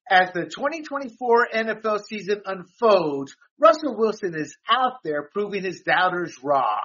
As the 2024 NFL season unfolds, Russell Wilson is out there proving his doubters wrong.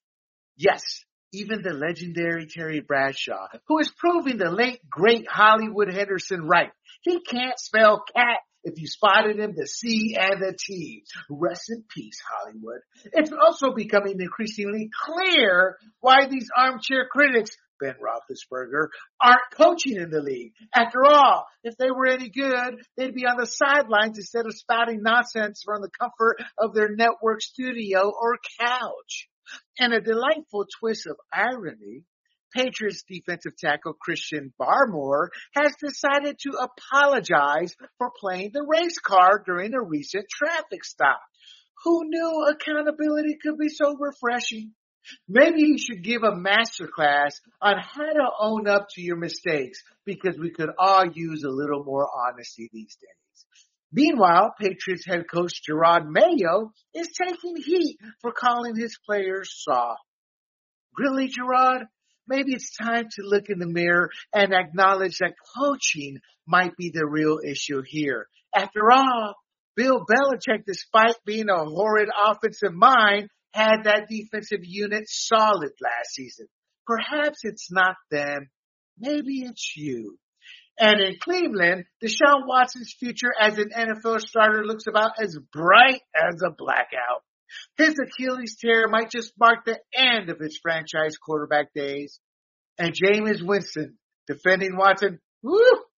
Yes, even the legendary Terry Bradshaw, who is proving the late, great Hollywood Henderson right. He can't spell cat if you spotted him, the C and the T. Rest in peace, Hollywood. It's also becoming increasingly clear why these armchair critics, Ben Roethlisberger, aren't coaching in the league. After all, if they were any good, they'd be on the sidelines instead of spouting nonsense from the comfort of their network studio or couch. And a delightful twist of irony, Patriots defensive tackle Christian Barmore has decided to apologize for playing the race car during a recent traffic stop. Who knew accountability could be so refreshing? Maybe he should give a masterclass on how to own up to your mistakes, because we could all use a little more honesty these days. Meanwhile, Patriots head coach Gerard Mayo is taking heat for calling his players soft. Really, Gerard? Maybe it's time to look in the mirror and acknowledge that coaching might be the real issue here. After all, Bill Belichick, despite being a horrid offensive mind, had that defensive unit solid last season. Perhaps it's not them. Maybe it's you. And in Cleveland, Deshaun Watson's future as an NFL starter looks about as bright as a blackout. His Achilles tear might just mark the end of his franchise quarterback days. And Jameis Winston defending Watson, woo,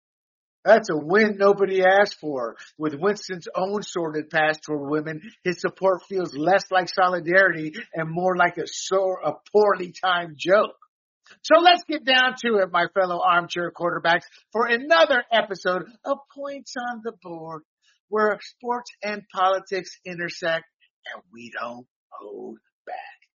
that's a win nobody asked for. With Winston's own sordid past toward women, his support feels less like solidarity and more like a poorly timed joke. So let's get down to it, my fellow armchair quarterbacks, for another episode of Points on the Board, where sports and politics intersect and we don't hold back.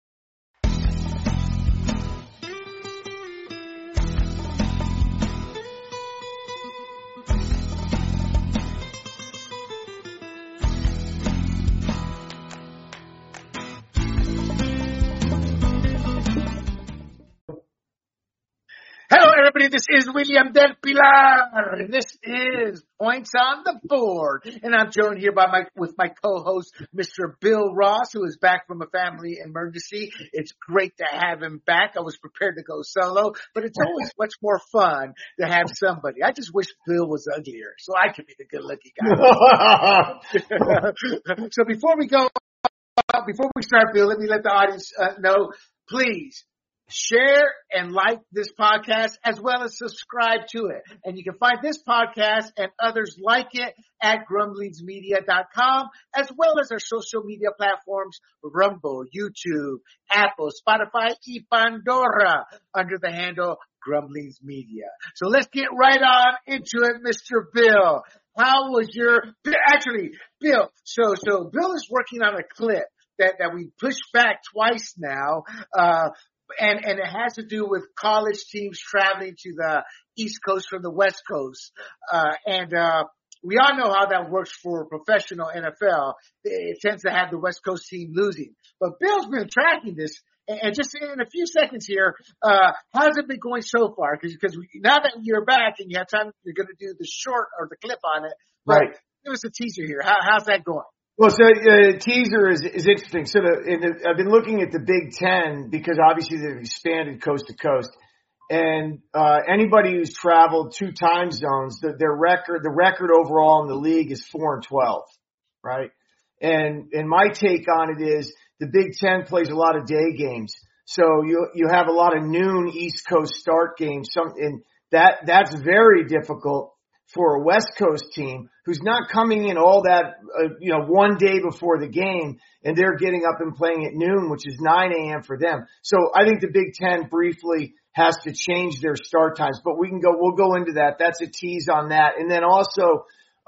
Hello, everybody. This is William Del Pilar. This is Points on the Board. And I'm joined here with my co-host, Mr. Bill Ross, who is back from a family emergency. It's great to have him back. I was prepared to go solo, but it's always much more fun to have somebody. I just wish Bill was uglier so I could be the good-looking guy. So before we start, Bill, let me let the audience know, please, share and like this podcast as well as subscribe to it. And you can find this podcast and others like it at grumblingsmedia.com, as well as our social media platforms, Rumble, YouTube, Apple, Spotify, y Pandora, under the handle Grumblings Media. So let's get right on into it, Mr. Bill. How was Bill, so Bill is working on a clip that we pushed back twice now, and it has to do with college teams traveling to the East Coast from the West Coast. We all know how that works for professional NFL. It tends to have the West Coast team losing. But Bill's been tracking this. And just in a few seconds here, how's it been going so far? Because now that you're back and you have time, you're going to do the short or the clip on it. But right. Give us a teaser here. How's that going? Well, so teaser is interesting. So I've been looking at the Big Ten because obviously they've expanded coast to coast, and anybody who's traveled 2 time zones, the record overall in the league is 4-12, right? And my take on it is the Big Ten plays a lot of day games, so you have a lot of noon East Coast start games. And that's very difficult for a West Coast team who's not coming in all that, one day before the game, and they're getting up and playing at noon, which is 9 a.m. for them. So I think the Big Ten briefly has to change their start times, but we'll go into that. That's a tease on that. And then also,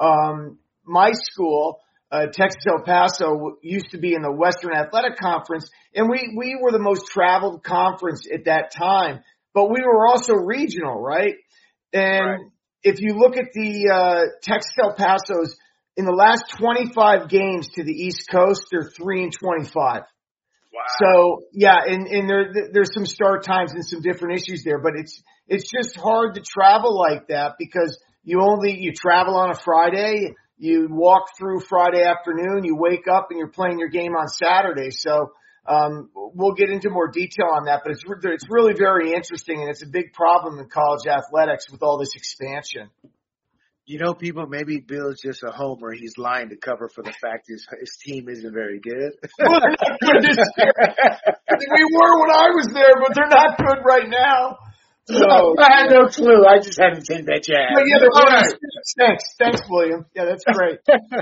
my school, Texas El Paso, used to be in the Western Athletic Conference, and we were the most traveled conference at that time, but we were also regional, right? And right. If you look at the Texas El Pasos, in the last 25 games to the East Coast, they're 3-25. Wow. So yeah, and there's some start times and some different issues there, but it's just hard to travel like that because you travel on a Friday, you walk through Friday afternoon, you wake up and you're playing your game on Saturday. So, we'll get into more detail on that, but it's really very interesting, and it's a big problem in college athletics with all this expansion. You know, people, maybe Bill's just a homer. He's lying to cover for the fact his team isn't very good. Well, they're not good this year. We were when I was there, but they're not good right now. So, I had no clue. I just hadn't seen that yet. All right. Thanks, William. Yeah, that's great.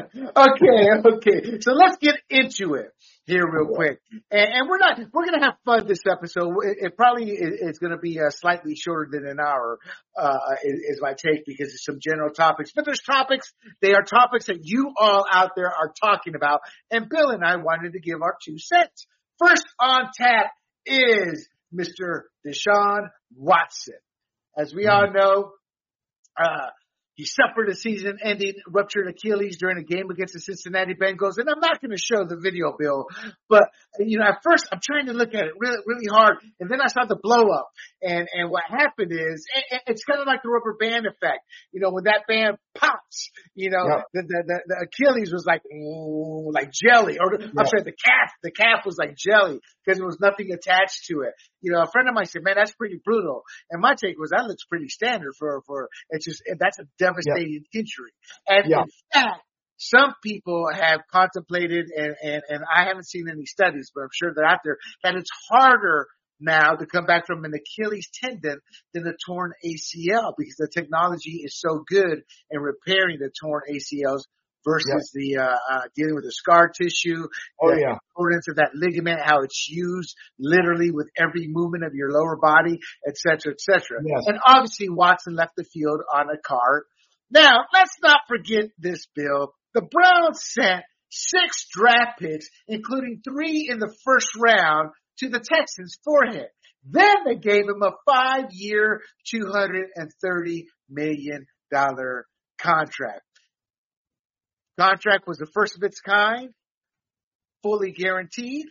Okay. So let's get into it here real quick. And we're going to have fun this episode. It probably is going to be slightly shorter than an hour, is my take, because it's some general topics. But there's topics. They are topics that you all out there are talking about. And Bill and I wanted to give our 2 cents. First on tap is Mr. Deshaun Watson. As we all know, he suffered a season-ending ruptured Achilles during a game against the Cincinnati Bengals. And I'm not going to show the video, Bill, but, at first I'm trying to look at it really, really hard. And then I saw the blow up. And what happened is, it's kind of like the rubber band effect. When that band pops, the Achilles was like jelly. Or I'm sorry, the calf was like jelly because there was nothing attached to it. A friend of mine said, man, that's pretty brutal. And my take was, that looks pretty standard for that's a devastating injury. And in fact, some people have contemplated, and I haven't seen any studies, but I'm sure they're out there, that it's harder now to come back from an Achilles tendon than a torn ACL, because the technology is so good in repairing the torn ACLs versus the dealing with the scar tissue, the importance of that ligament, how it's used literally with every movement of your lower body, et cetera, et cetera. Yes. And obviously Watson left the field on a cart. Now, let's not forget this, Bill. The Browns sent 6 draft picks, including 3 in the first round, to the Texans for him. Then they gave him a 5-year, $230 million contract. Contract was the first of its kind, fully guaranteed.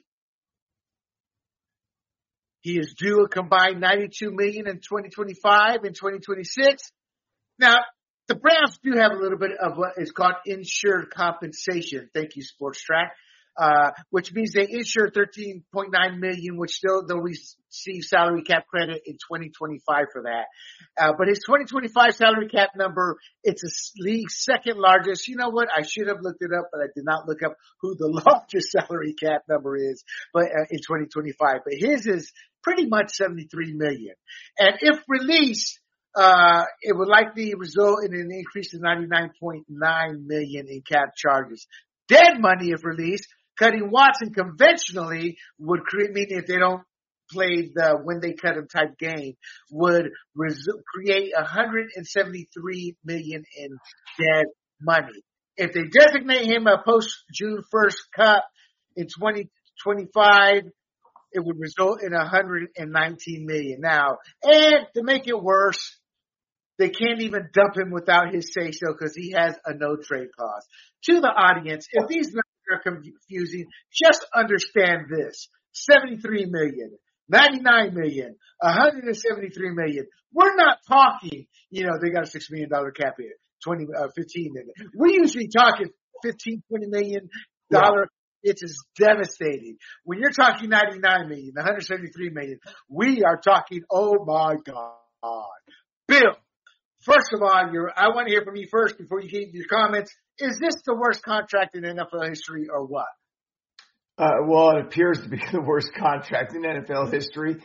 He is due a combined $92 million in 2025 and 2026. Now, the Browns do have a little bit of what is called insured compensation. Thank you, Sports Track. Which means they insure $13.9 million, which still they'll receive salary cap credit in 2025 for that. But his 2025 salary cap number, it's a league's second largest. You know what? I should have looked it up, but I did not look up who the largest salary cap number is, but in 2025. But his is pretty much $73 million. And if released, it would likely result in an increase of $99.9 million in cap charges. Dead money, if released, cutting Watson conventionally would create, meaning if they don't play the when they cut him type game, would create $173 million in dead money. If they designate him a post June 1st cut in 2025, it would result in $119 million. Now, and to make it worse, they can't even dump him without his say-so because he has a no-trade clause. To the audience, if these numbers are confusing, just understand this. $73 million, $99 million, $173 million. We're not talking, they got a $6 million cap hit, 15 million. We usually talking $15, $20 million. It is devastating. When you're talking $99 million, $173 million, we are talking, oh my God. Bill, first of all, I want to hear from you first before you get your comments. Is this the worst contract in NFL history or what? Well, it appears to be the worst contract in NFL history.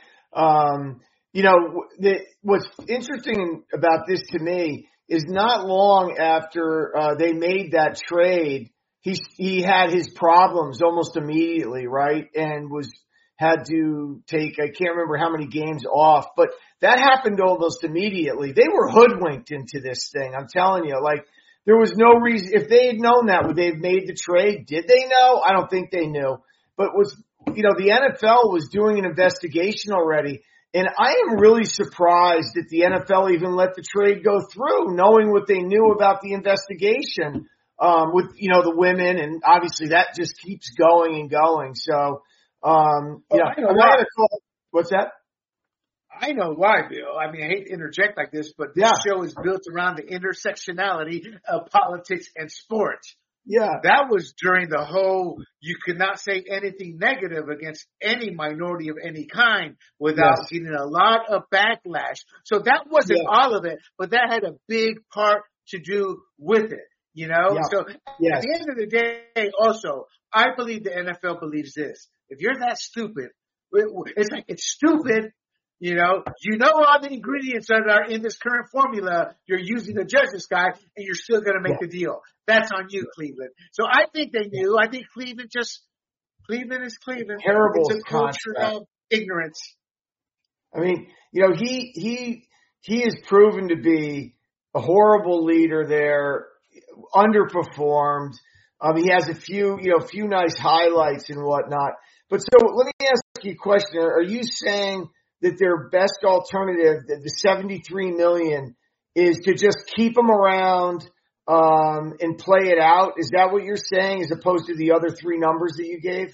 What's interesting about this to me is not long after they made that trade, he had his problems almost immediately, right? And had to take, I can't remember how many games off, but that happened almost immediately. They were hoodwinked into this thing. I'm telling you, there was no reason. If they had known that, would they have made the trade? Did they know? I don't think they knew. But the NFL was doing an investigation already. And I am really surprised that the NFL even let the trade go through, knowing what they knew about the investigation, with, the women. And obviously that just keeps going and going. So, I'm not going to call. What's that? I know why, Bill. I mean, I hate to interject like this, but this show is built around the intersectionality of politics and sports. Yeah. That was during the whole, you could not say anything negative against any minority of any kind without getting a lot of backlash. So that wasn't all of it, but that had a big part to do with it, you know? Yeah. So at the end of the day, also, I believe the NFL believes this. If you're that stupid, it's like, it's stupid. You know all the ingredients that are in this current formula. You're using to judge this guy, and you're still going to make the deal. That's on you, Cleveland. So I think they knew. I think Cleveland is Cleveland. Terrible it's a culture of ignorance. I mean, he is proven to be a horrible leader there, underperformed. He has a few nice highlights and whatnot. But so let me ask you a question. Are you saying that their best alternative, the $73 million, is to just keep them around and play it out? Is that what you're saying, as opposed to the other three numbers that you gave?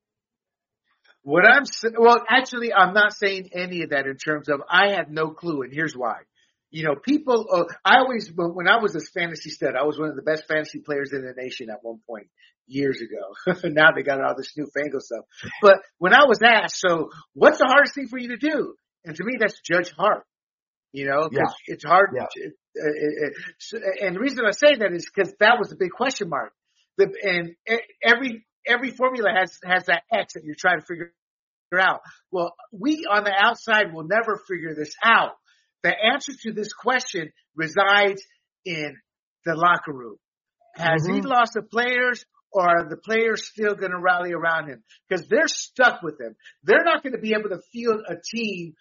Actually, I'm not saying any of that in terms of I have no clue, and here's why. People, when I was a fantasy stud, I was one of the best fantasy players in the nation at one point years ago. Now they got all this newfangled stuff. But when I was asked, so what's the hardest thing for you to do? And to me, that's judge heart. Cause it's hard. Yeah. And the reason I say that is because that was the big question mark. And every formula has that X that you're trying to figure out. Well, we on the outside will never figure this out. The answer to this question resides in the locker room. Has he lost the players, or are the players still going to rally around him? Because they're stuck with him. They're not going to be able to field a team.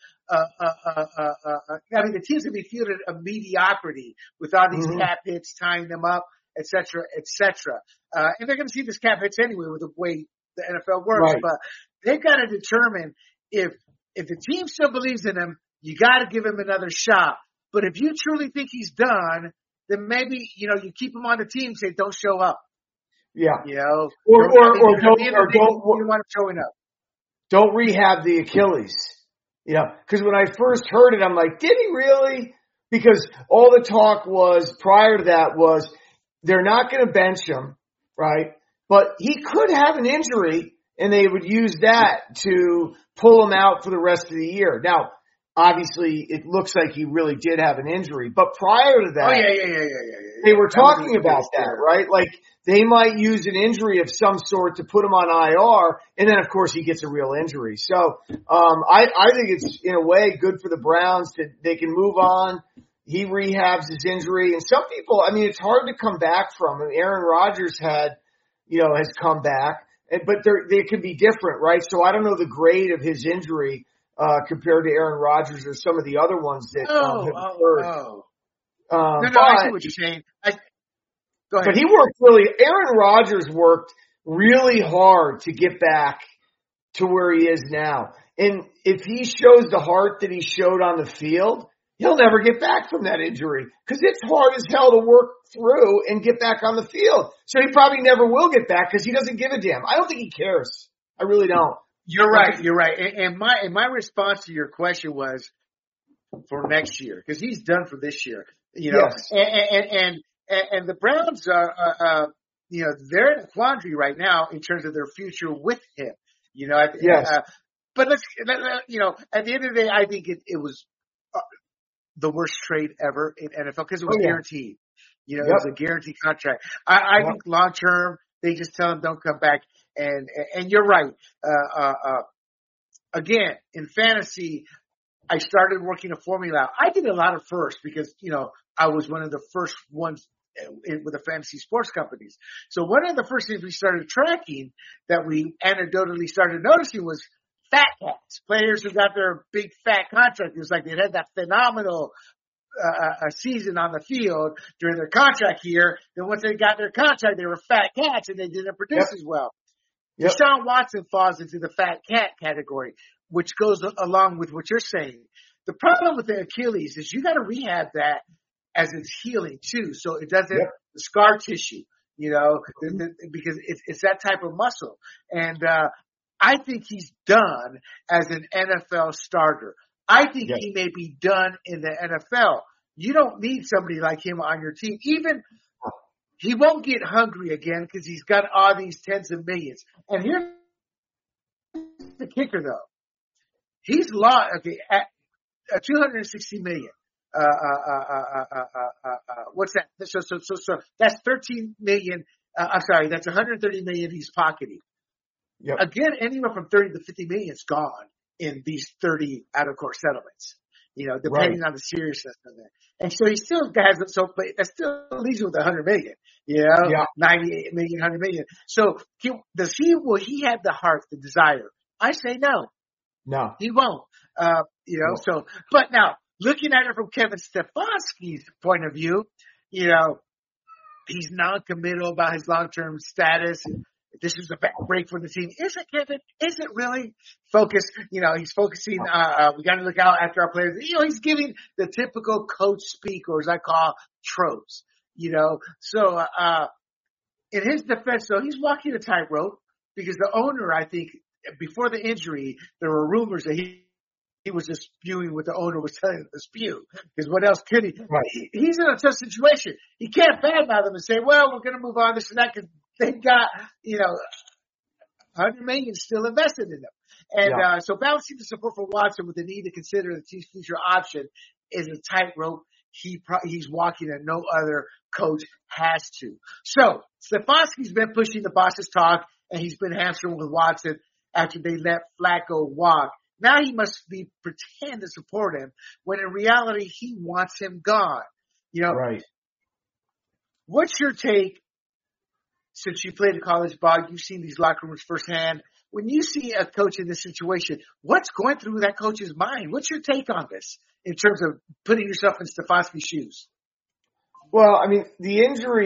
The team's going to be fielded a mediocrity with all these cap hits tying them up, et cetera, et cetera. And they're going to see this cap hits anyway with the way the NFL works. Right. But they've got to determine if the team still believes in him, you got to give him another shot. But if you truly think he's done, then maybe, you keep him on the team, say don't show up. Yeah. Or don't want him showing up. Don't rehab the Achilles. Because when I first heard it, I'm like, did he really? Because all the talk was prior to that was they're not going to bench him, right? But he could have an injury, and they would use that to pull him out for the rest of the year. Now, obviously, it looks like he really did have an injury. But prior to that, they were talking about that, right? Like, they might use an injury of some sort to put him on IR, and then, of course, he gets a real injury. So I think it's, in a way, good for the Browns that they can move on. He rehabs his injury. And some people, it's hard to come back from. Aaron Rodgers has come back. But they could be different, right? So I don't know the grade of his injury compared to Aaron Rodgers or some of the other ones that have occurred. I see what you're saying. Go ahead. But Aaron Rodgers worked really hard to get back to where he is now. And if he shows the heart that he showed on the field, he'll never get back from that injury because it's hard as hell to work through and get back on the field. So he probably never will get back because he doesn't give a damn. I don't think he cares. I really don't. You're right. And my response to your question was for next year because he's done for this year. Yes. And the Browns are they're in a quandary right now in terms of their future with him. Yes. But at the end of the day, I think it was the worst trade ever in NFL because it was guaranteed. It was a guaranteed contract. I think long term, they just tell him don't come back. And you're right. Again, in fantasy, I started working a formula. I did a lot of first because, I was one of the first ones with the fantasy sports companies. So one of the first things we started tracking that we anecdotally started noticing was fat cats, players who got their big fat contract. It was like they had that phenomenal season on the field during their contract year. Then once they got their contract, they were fat cats and they didn't produce as well. Deshaun Watson falls into the fat cat category, which goes along with what you're saying. The problem with the Achilles is you got to rehab that as it's healing too, so it doesn't the scar tissue, because it's that type of muscle. And I think he's done as an NFL starter. I think he may be done in the NFL. You don't need somebody like him on your team. Even he won't get hungry again because he's got all these tens of millions. And here's the kicker, though. He's lost at 260 million. What's that? So that's 13 million. I'm sorry, that's 130 million he's pocketing. Yep. Again, anywhere from 30 to 50 million is gone in these 30 out-of-court settlements, depending on the seriousness of it. And so he still has it. So, but that still leaves you with 100 million, 98 million, 100 million. So will he have the heart, the desire? I say no. No. He won't. So, but now looking at it from Kevin Stefanski's point of view, he's non-committal about his long-term status. This is a bad break for the team. Is it, Kevin? Is it really focused? He's focusing, we got to look out after our players. He's giving the typical coach speak, or as I call tropes, So, in his defense, though, he's walking a tightrope because the owner, I think, before the injury, there were rumors that he was just spewing what the owner was telling him to spew. Because what else could he? Right. He's in a tough situation. He can't badmouth them and say, well, we're going to move on this and that, because they've got, 100 million still invested in them. And so balancing the support for Watson with the need to consider the team's future option is a tightrope he's walking and no other coach has to. So Stefanski's been pushing the boss's talk, and he's been hamstring with Watson after they let Flacco walk. Now he must pretend to support him when in reality he wants him gone. Right. What's your take? Since you played a college ball, you've seen these locker rooms firsthand. When you see a coach in this situation, what's going through that coach's mind? What's your take on this in terms of putting yourself in Stefanski's shoes? Well, I mean, the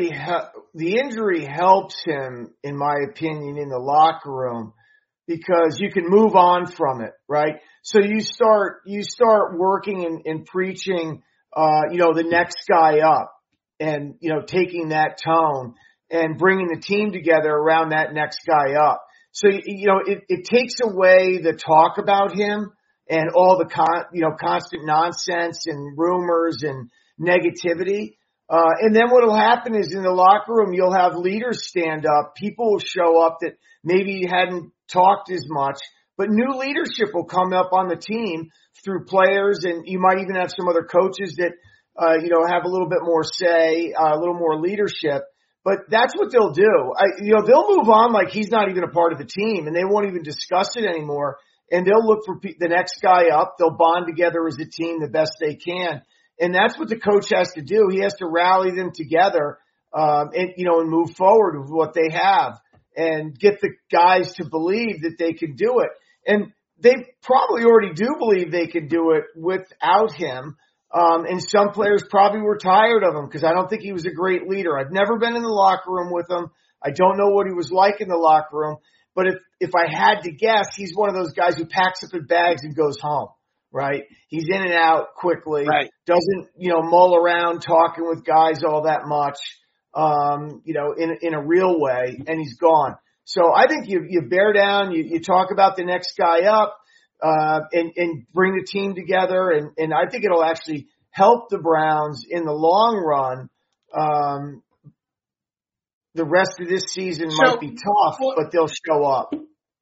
injury helps him, in my opinion, in the locker room, because you can move on from it, right? So you start working and preaching, the next guy up, and taking that tone and bringing the team together around that next guy up. So it takes away the talk about him and all the constant nonsense and rumors and negativity. And then what will happen is in the locker room, you'll have leaders stand up. People will show up that maybe hadn't talked as much, but new leadership will come up on the team through players, and you might even have some other coaches that, have a little bit more say, a little more leadership. But that's what they'll do. They'll move on like he's not even a part of the team, and they won't even discuss it anymore. And they'll look for the next guy up. They'll bond together as a team the best they can. And that's what the coach has to do. He has to rally them together, and move forward with what they have and get the guys to believe that they can do it. And they probably already do believe they can do it without him. And some players probably were tired of him because I don't think he was a great leader. I've never been in the locker room with him. I don't know what he was like in the locker room. But if I had to guess, he's one of those guys who packs up his bags and goes home, right? He's in and out quickly. Right. Doesn't, mull around talking with guys all that much, in a real way, and he's gone. So I think you bear down, you talk about the next guy up, and bring the team together. And I think it'll actually help the Browns in the long run. The rest of this season might be tough, but they'll show up.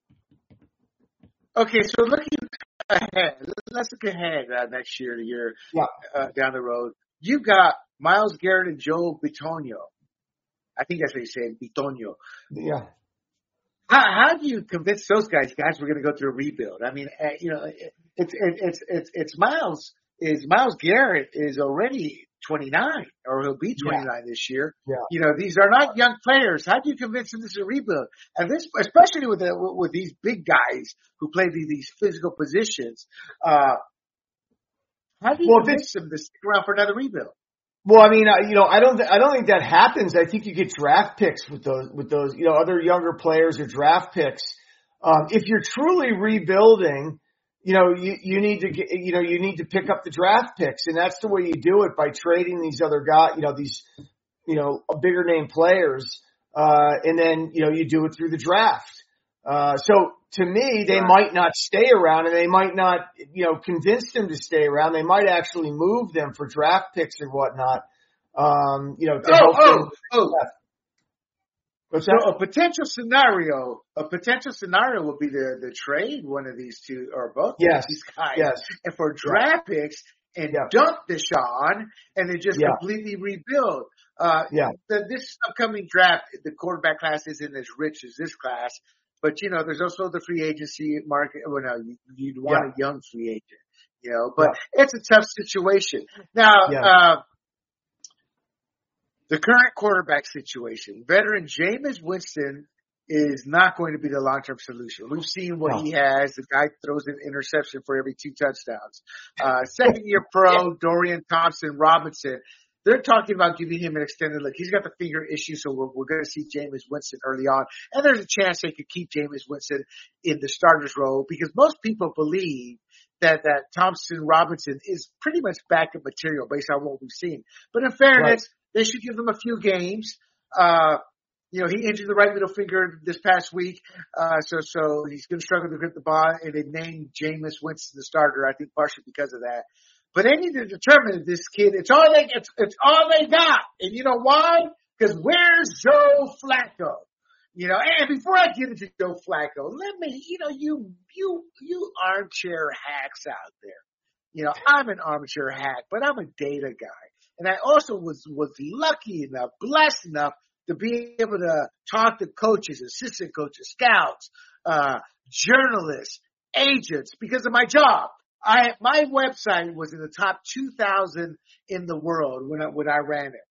Okay. So looking ahead, let's look ahead next year, down the road. You've got Myles Garrett and Joe Bitonio. I think that's what you say, Bitonio. Yeah. How do you convince those guys we're going to go through a rebuild? I mean, it's Myles. Myles Garrett is already 29, or he'll be 29 this year. Yeah. These are not young players. How do you convince them this is a rebuild? And this, especially with these big guys who play these physical positions, how do you convince them to stick around for another rebuild? Well, I mean, I don't think that happens. I think you get draft picks with those, other younger players or draft picks. If you're truly rebuilding, you need to pick up the draft picks, and that's the way you do it, by trading these other guys, these bigger name players, and then you do it through the draft. So to me, they might not stay around, and they might not, convince them to stay around. They might actually move them for draft picks or whatnot. To help them. What's that? So a potential scenario would be the trade one of these two or both of these guys, and for draft picks and dump Deshaun and then just completely rebuild. This upcoming draft, the quarterback class isn't as rich as this class, but there's also the free agency market. Well, no, you'd want a young free agent, but it's a tough situation. Now, the current quarterback situation, veteran Jameis Winston is not going to be the long-term solution. We've seen what he has. The guy throws an interception for every 2 touchdowns. Second-year pro Dorian Thompson-Robinson, they're talking about giving him an extended look. He's got the finger issue, so we're going to see Jameis Winston early on. And there's a chance they could keep Jameis Winston in the starter's role because most people believe that Thompson-Robinson is pretty much backup material based on what we've seen. But in fairness, they should give him a few games. He injured the right middle finger this past week. So he's going to struggle to grip the ball, and they named Jameis Winston the starter, I think partially because of that. But they need to determine if this kid, it's all they got. And you know why? Because where's Joe Flacco? And before I get into Joe Flacco, let me, you armchair hacks out there. I'm an armchair hack, but I'm a data guy. And I also was lucky enough, blessed enough to be able to talk to coaches, assistant coaches, scouts, journalists, agents because of my job. My website was in the top 2,000 in the world when I ran it.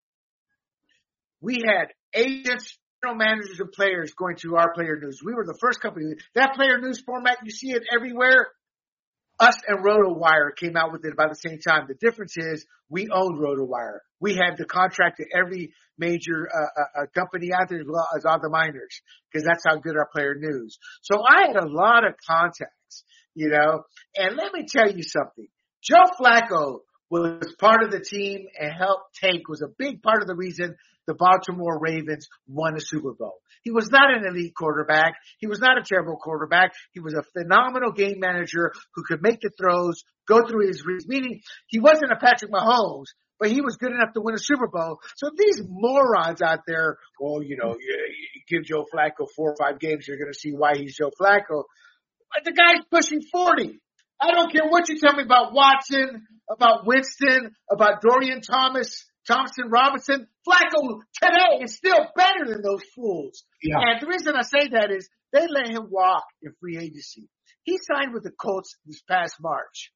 We had agents, general managers, and players going to our player news. We were the first company. That player news format, you see it everywhere. Us and RotoWire came out with it about the same time. The difference is we owned RotoWire. We had the contract to every major company out there as well as all the minors because that's how good our player news. So I had a lot of contacts, and let me tell you something. Joe Flacco was part of the team and was a big part of the reason the Baltimore Ravens won a Super Bowl. He was not an elite quarterback. He was not a terrible quarterback. He was a phenomenal game manager who could make the throws, go through his reads, meaning he wasn't a Patrick Mahomes, but he was good enough to win a Super Bowl. So these morons out there, you give Joe Flacco 4 or 5 games, you're going to see why he's Joe Flacco. But the guy's pushing 40. I don't care what you tell me about Watson, about Winston, about Dorian Thompson-Robinson. Flacco today is still better than those fools. Yeah. And the reason I say that is they let him walk in free agency. He signed with the Colts this past March.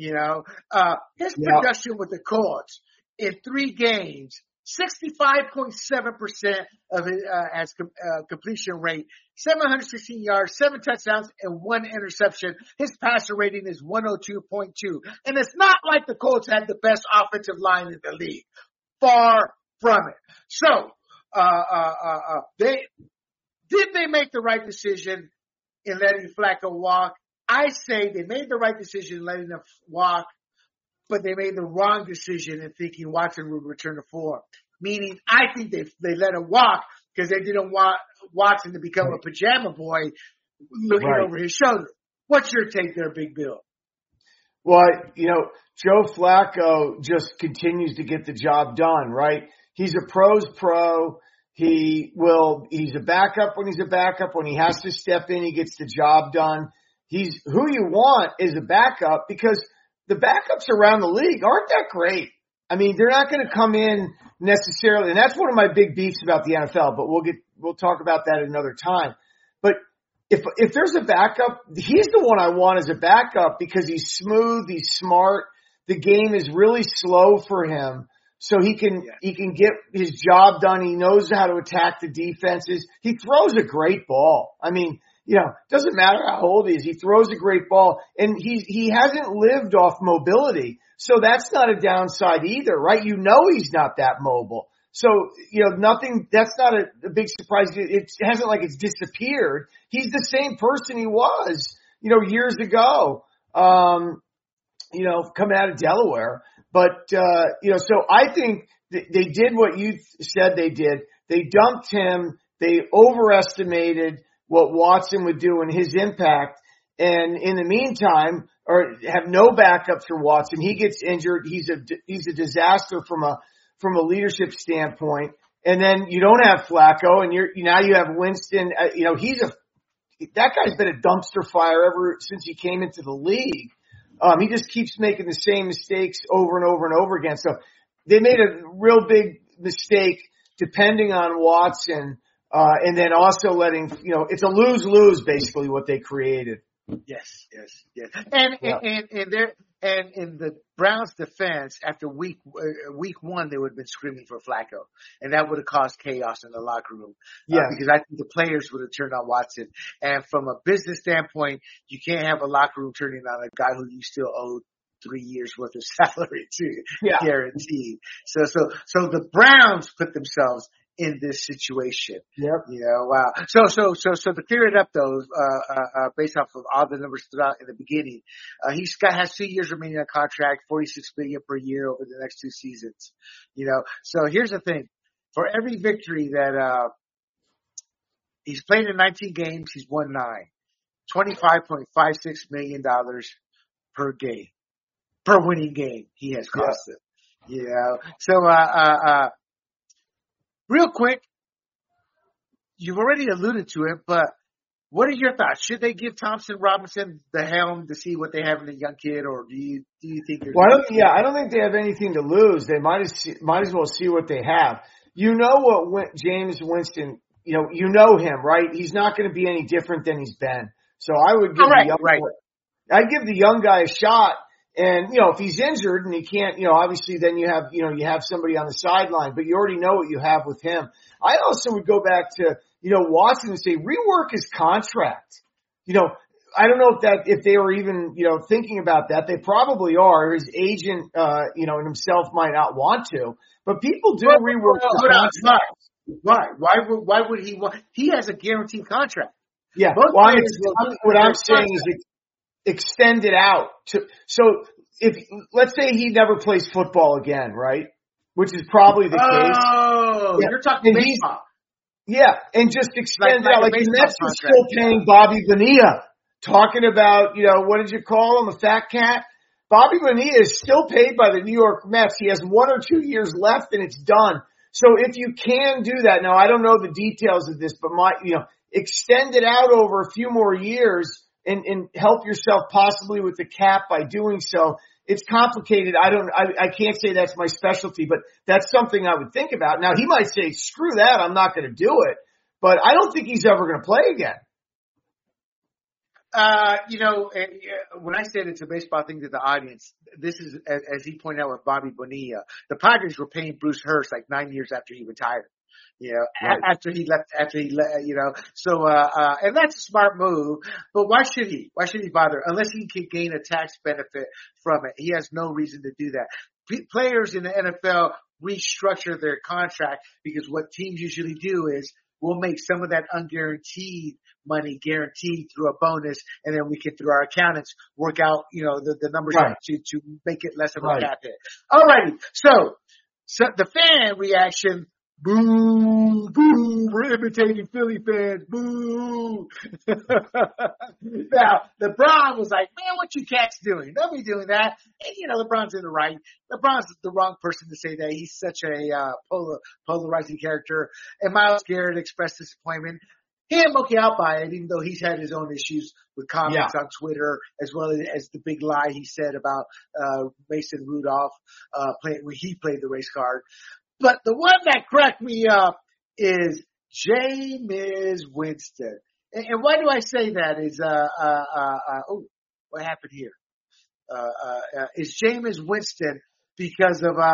His production with the Colts in 3 games, 65.7% of it as completion rate, 716 yards, 7 touchdowns, and 1 interception. His passer rating is 102.2. And it's not like the Colts had the best offensive line in the league. Far from it. So, they make the right decision in letting Flacco walk? I say they made the right decision in letting him walk, but they made the wrong decision in thinking Watson would return to form. Meaning, I think they let him walk because they didn't want Watson to become a pajama boy looking over his shoulder. What's your take there, Big Bill? Well, Joe Flacco just continues to get the job done, right? He's a pro's pro. He's a backup when he's a backup. When he has to step in, he gets the job done. He's who you want as a backup because the backups around the league aren't that great. I mean, they're not going to come in necessarily. And that's one of my big beefs about the NFL, but we'll talk about that another time. But if there's a backup, he's the one I want as a backup because he's smooth, he's smart. The game is really slow for him. So he can get his job done. He knows how to attack the defenses. He throws a great ball. I mean, doesn't matter how old he is. He throws a great ball and he hasn't lived off mobility. So that's not a downside either, right? He's not that mobile. So, that's not a big surprise. It hasn't like it's disappeared. He's the same person he was, years ago, coming out of Delaware. But, so I think they did what you said they did. They dumped him. They overestimated what Watson would do and his impact. And in the meantime, or have no backups for Watson. He gets injured. He's a disaster from a leadership standpoint. And then you don't have Flacco, and now you have Winston. That guy's been a dumpster fire ever since he came into the league. He just keeps making the same mistakes over and over and over again. So they made a real big mistake depending on Watson, and then also letting, it's a lose-lose basically what they created. Yes. And in the Browns' defense, after week one, they would have been screaming for Flacco, and that would have caused chaos in the locker room. Because I think the players would have turned on Watson. And from a business standpoint, you can't have a locker room turning on a guy who you still owe 3 years worth of salary to, guaranteed. So the Browns put themselves in this situation. Yep. Wow. So to clear it up though, based off of all the numbers throughout in the beginning, has 2 years remaining on contract, $46 million per year over the next 2 seasons. So here's the thing. For every victory that, he's played in 19 games, he's won 9. $25.56 million per game, per winning game he has cost them. So, real quick, you've already alluded to it, but what are your thoughts? Should they give Thompson Robinson the helm to see what they have in a young kid, or do you think? I don't think they have anything to lose. They might as well see what they have. What James Winston, you know him, right? He's not going to be any different than he's been. So I would give I'd give the young guy a shot. And, if he's injured and he can't, obviously then you have somebody on the sideline, but you already know what you have with him. I also would go back to, Watson and say rework his contract. I don't know if they were even, thinking about that. They probably are. His agent, and himself might not want to, but people do rework the contract. Why would he want? He has a guaranteed contract. Yeah. What I'm saying is extend it out so if let's say he never plays football again, right? Which is probably the case. Oh, you're talking baseball. Yeah, and just extend it out. Like the Mets are still paying Bobby Bonilla. Talking about, what did you call him? A fat cat? Bobby Bonilla is still paid by the New York Mets. He has 1 or 2 years left and it's done. So if you can do that, now I don't know the details of this, but extend it out over a few more years and help yourself possibly with the cap by doing so. It's complicated. I can't say that's my specialty, but that's something I would think about. Now he might say, screw that, I'm not going to do it, but I don't think he's ever going to play again. When I said it's a baseball thing to the audience, this is, as he pointed out with Bobby Bonilla, the Padres were paying Bruce Hurst like 9 years after he retired. Right. after he left, so, and that's a smart move, but why should he bother? Unless he can gain a tax benefit from it. He has no reason to do that. Players in the NFL restructure their contract because what teams usually do is we'll make some of that unguaranteed money guaranteed through a bonus, and then we can, through our accountants, work out, the numbers to make it less of a cap hit. Alrighty. So the fan reaction, boo, boo, we're imitating Philly fans, boo. Now, LeBron was like, man, what you cats doing? Don't be doing that. And, LeBron's in the right. LeBron's the wrong person to say that. He's such a polarizing character. And Myles Garrett expressed disappointment. I'm okay out by it, even though he's had his own issues with comments on Twitter, as well as the big lie he said about Mason Rudolph when he played the race card. But the one that cracked me up is Jameis Winston. And why do I say that is, what happened here? Is Jameis Winston because of,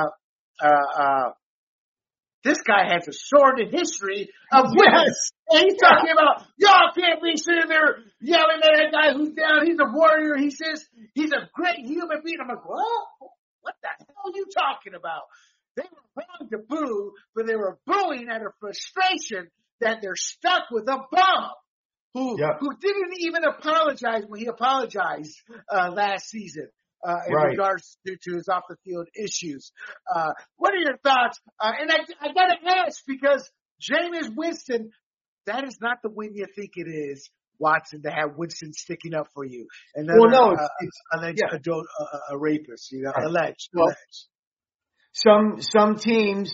this guy has a sordid history of wins. And he's talking about, y'all can't be sitting there yelling at that guy who's down. He's a warrior. He says he's a great human being. I'm like, what the hell are you talking about? They were wrong to boo, but they were booing out of frustration that they're stuck with a bum who didn't even apologize when he apologized last season in regards to his off the field issues. What are your thoughts? And I gotta ask, because Jameis Winston, that is not the win you think it is, Watson, to have Winston sticking up for you. Well, Another no, it's alleged yeah. adult, a rapist, Right. alleged. Well, some teams,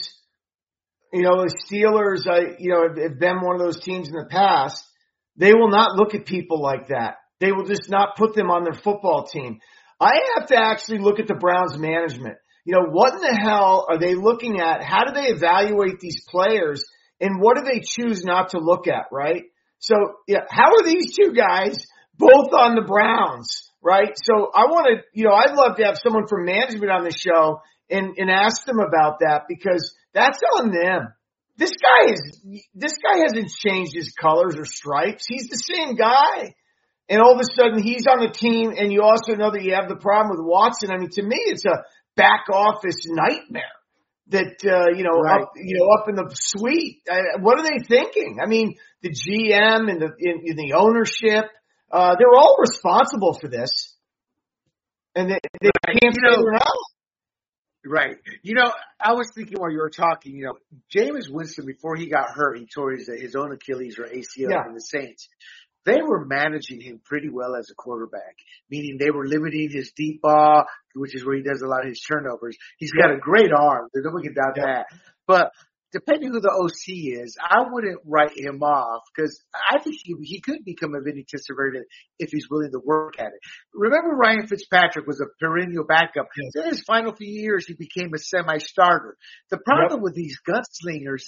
the Steelers, have been one of those teams in the past. They will not look at people like that. They will just not put them on their football team. I have to actually look at the Browns management. What in the hell are they looking at? How do they evaluate these players? And what do they choose not to look at, right? So, how are these two guys both on the Browns, right? So I want to, I'd love to have someone from management on the show and ask them about that, because that's on them. This guy hasn't changed his colors or stripes. He's the same guy. And all of a sudden he's on the team, and you also know that you have the problem with Watson. I mean, to me, it's a back office nightmare that, Right. up in the suite. What are they thinking? I mean, the GM and the ownership, they're all responsible for this. And they can't figure it out. Right. I was thinking while you were talking, Jameis Winston, before he got hurt, he tore his own Achilles or ACL in the Saints. They were managing him pretty well as a quarterback, meaning they were limiting his deep ball, which is where he does a lot of his turnovers. He's got a great arm. There's no one can doubt that. But depending who the OC is, I wouldn't write him off, because I think he could become a Vinny Testaverde if he's willing to work at it. Remember, Ryan Fitzpatrick was a perennial backup. Yes. In his final few years, he became a semi-starter. The problem with these gunslingers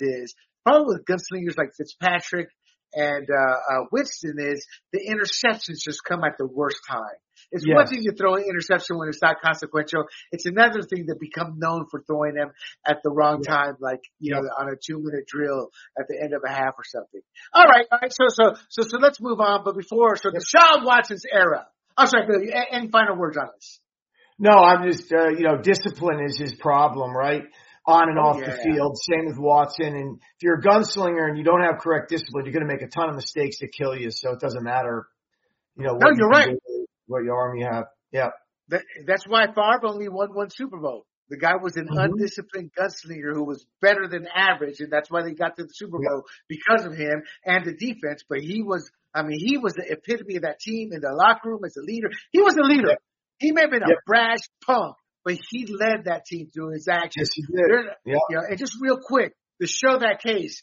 like Fitzpatrick and Winston is the interceptions just come at the worst time. It's one thing to throw an interception when it's not consequential. It's another thing to become known for throwing them at the wrong time, like, on a 2-minute drill at the end of a half or something. All right. So let's move on. But before, Deshaun Watson's era. I'm sorry, Billy, any final words on this? No, I'm just, discipline is his problem, right? On and off the field. Same with Watson. And if you're a gunslinger and you don't have correct discipline, you're going to make a ton of mistakes to kill you. So it doesn't matter, what you're right. What your arm you have. Yeah. That's why Favre only won one Super Bowl. The guy was an undisciplined gunslinger who was better than average, and that's why they got to the Super Bowl, because of him and the defense. But he was the epitome of that team in the locker room as a leader. He was a leader. He may have been a brash punk, but he led that team through his actions. Yes, he did. And just real quick, to show that case,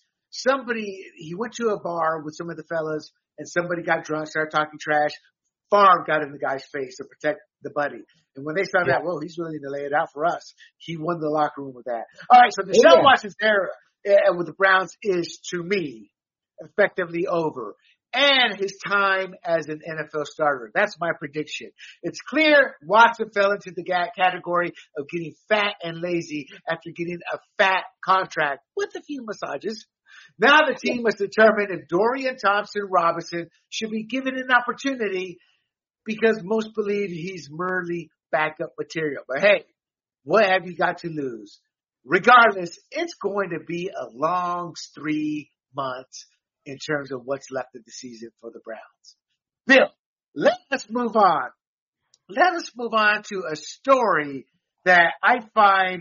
he went to a bar with some of the fellas, and somebody got drunk, started talking trash. Favre got in the guy's face to protect the buddy. And when they saw that, he's willing to lay it out for us, he won the locker room with that. All right, so Deshaun Watson's era with the Browns is, to me, effectively over. And his time as an NFL starter. That's my prediction. It's clear Watson fell into the category of getting fat and lazy after getting a fat contract with a few massages. Now the team must determine if Dorian Thompson-Robinson should be given an opportunity, because most believe he's merely backup material. But hey, what have you got to lose? Regardless, it's going to be a long 3 months in terms of what's left of the season for the Browns. Bill, let us move on. Let us move on to a story that I find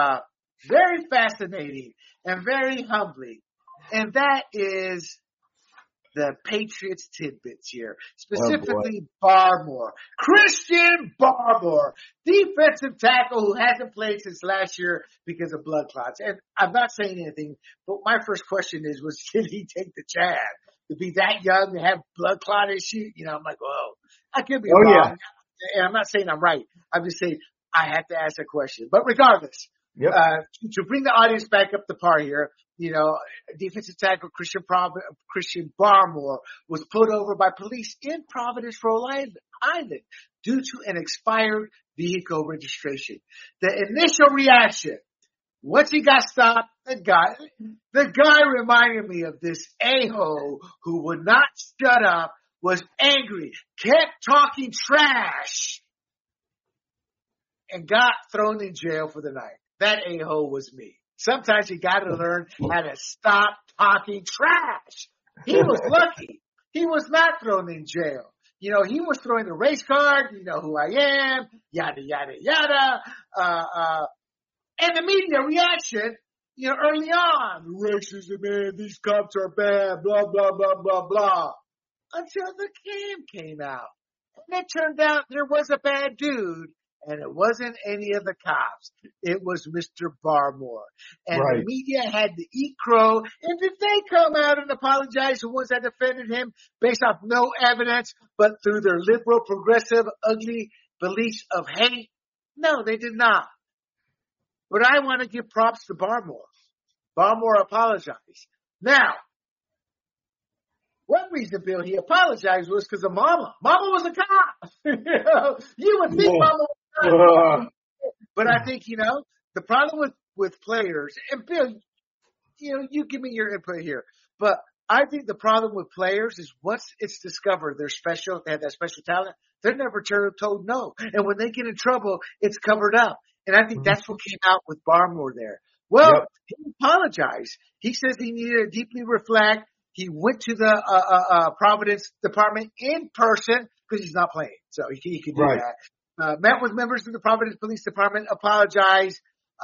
very fascinating and very humbling, and that is the Patriots tidbits here, specifically Barmore. Christian Barmore, defensive tackle who hasn't played since last year because of blood clots. And I'm not saying anything, but my first question was did he take the jab? To be that young, to have blood clot issue? I'm like, whoa, I could be wrong. Yeah. And I'm not saying I'm right. I'm just saying I had to ask a question. But regardless, to bring the audience back up to par here, defensive tackle Christian Barmore was pulled over by police in Providence, Rhode Island due to an expired vehicle registration. The initial reaction, once he got stopped, the guy reminded me of this a-hole who would not shut up, was angry, kept talking trash, and got thrown in jail for the night. That a-hole was me. Sometimes you got to learn how to stop talking trash. He was lucky. He was not thrown in jail. He was throwing the race card. You know who I am, yada, yada, yada. And the media reaction early on, racism, man, these cops are bad, blah, blah, blah, blah, blah. Until the cam came out. And it turned out there was a bad dude, and it wasn't any of the cops. It was Mr. Barmore. And the media had to eat crow. And did they come out and apologize, the ones that defended him, based off no evidence, but through their liberal, progressive, ugly beliefs of hate? No, they did not. But I want to give props to Barmore. Barmore apologized. Now, one reason, Bill, he apologized was because of Mama. Mama was a cop. You would think Mama was a cop. But I think, the problem with players, and Bill, you give me your input here, but I think the problem with players is once it's discovered they have that special talent, they're never told no. And when they get in trouble, it's covered up. And I think that's what came out with Barmore there. Well, he apologized. He says he needed to deeply reflect. He went to the Providence Department in person because he's not playing, so he could do that. Met with members of the Providence Police Department, apologized.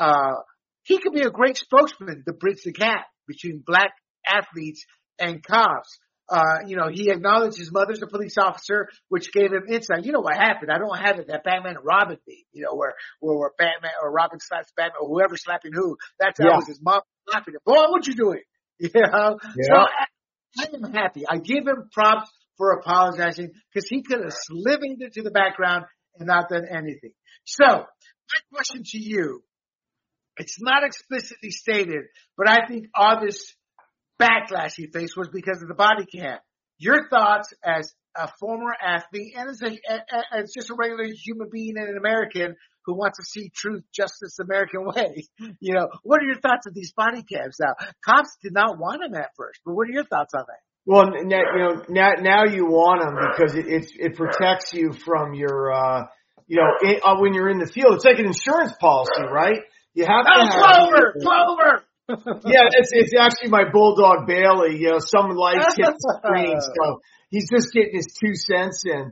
He could be a great spokesman to bridge the gap between black athletes and cops. He acknowledged his mother's a police officer, which gave him insight. You know what happened? I don't have it, that Batman and Robin thing, where Batman or Robin slaps Batman or whoever slapping who. That was his mom slapping him. Boy, what you doing? So I am happy. I give him props for apologizing because he could have slid into the background and not done anything. So my question to you, it's not explicitly stated, but I think all this backlash he faced was because of the body cam. Your thoughts as a former athlete and as just a regular human being and an American who wants to see truth, justice, American way. What are your thoughts of these body cams now? Cops did not want them at first, but what are your thoughts on that? Well, now you want them because it protects you from your, when you're in the field. It's like an insurance policy, right? You have to have Clover. Yeah, it's actually my bulldog Bailey. Some lights hit the screen, so he's just getting his 2 cents in.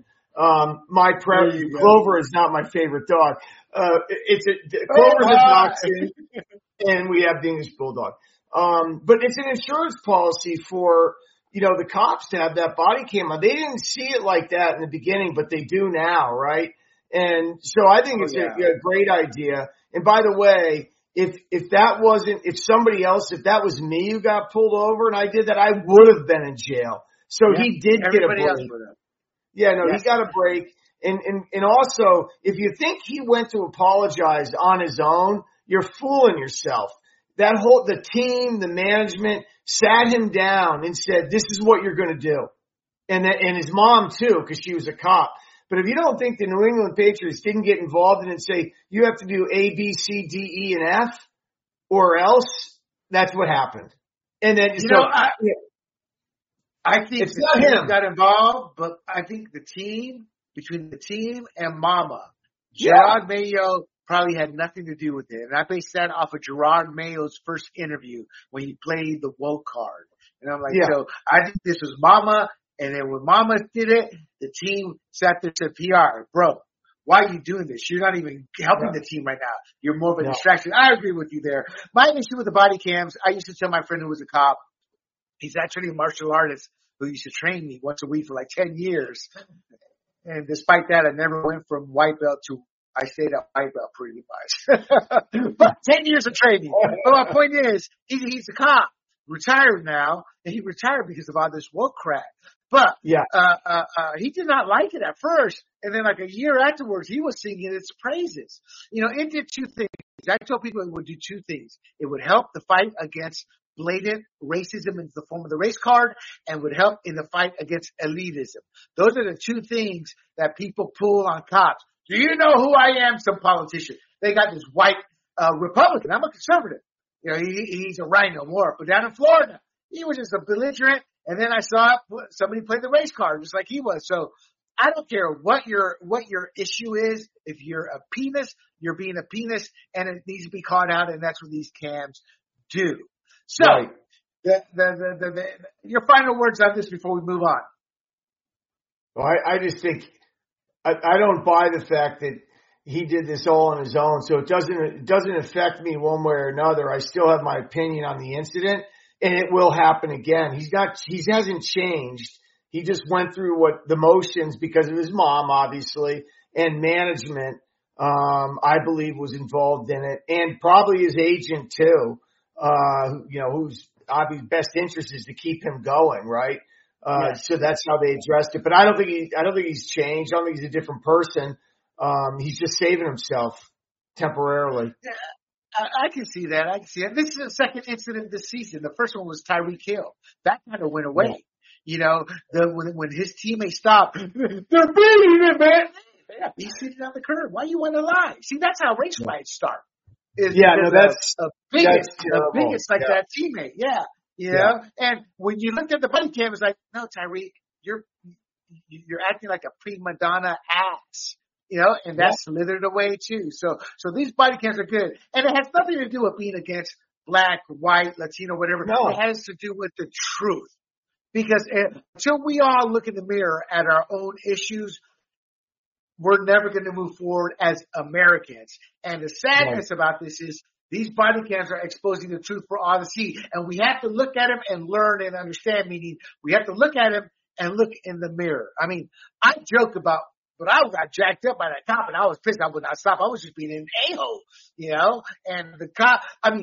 Clover is not my favorite dog. Clover's a dachshund, and we have the English bulldog. But it's an insurance policy for the cops to have that body cam on. They didn't see it like that in the beginning, but they do now, right? And so I think it's a great idea. And by the way, if that was me who got pulled over and I did that, I would have been in jail. So he did get a break. He got a break. And also, if you think he went to apologize on his own, you're fooling yourself. The team, the management sat him down and said, this is what you're going to do. And his mom too, because she was a cop. But if you don't think the New England Patriots didn't get involved in it and say, you have to do A, B, C, D, E, and F, or else, that's what happened. And then, I think it's not him got involved, but I think between the team and Mama, Gerard Mayo probably had nothing to do with it. And I based that off of Gerard Mayo's first interview when he played the woke card. And I'm like, so I think this was Mama. And then when Mama did it, the team sat there and said, PR, bro, why are you doing this? You're not even helping the team right now. You're more of a distraction. I agree with you there. My issue with the body cams, I used to tell my friend who was a cop, he's actually a martial artist who used to train me once a week for like 10 years. And despite that, I never went from white belt to, I stayed at white belt pretty much. But 10 years of training. But my point is, he's a cop, retired now, and he retired because of all this woke crap. But he did not like it at first, and then like a year afterwards, he was singing its praises. It did two things. I told people it would do two things. It would help the fight against blatant racism in the form of the race card, and would help in the fight against elitism. Those are the two things that people pull on cops. Do you know who I am? Some politician. They got this white Republican. I'm a conservative. He's a rhino more. But down in Florida, he was just a belligerent. And then I saw somebody play the race card just like he was. So I don't care what your issue is. If you're a penis, you're being a penis, and it needs to be called out. And that's what these cams do. So your final words on this before we move on. Well, I just think I don't buy the fact that he did this all on his own. So it doesn't affect me one way or another. I still have my opinion on the incident, and it will happen again. He hasn't changed. He just went through the motions because of his mom, obviously, and management, I believe was involved in it, and probably his agent too, whose obvious best interest is to keep him going, right? Yes. So that's how they addressed it. But I don't think he's changed. I don't think he's a different person. He's just saving himself temporarily. Yeah, I can see that. This is the second incident this season. The first one was Tyreek Hill. That kind of went away. Yeah. When his teammates stopped, they're beating him, man. Yeah, he's sitting on the curb. Why you want to lie? See, that's how race riots start. That's biggest like that teammate. Yeah. You know? And when you looked at the buddy cam, it's like, no, Tyreek, you're acting like a prima donna ass. And that's slithered away too. So these body cams are good. And it has nothing to do with being against black, white, Latino, whatever. No. It has to do with the truth. Because until we all look in the mirror at our own issues, we're never going to move forward as Americans. And the sadness about this is these body cams are exposing the truth for all to see. And we have to look at them and learn and understand, meaning we have to look at them and look in the mirror. I mean, I joke about, but I got jacked up by that cop and I was pissed. I would not stop. I was just being an a-hole, and the cop,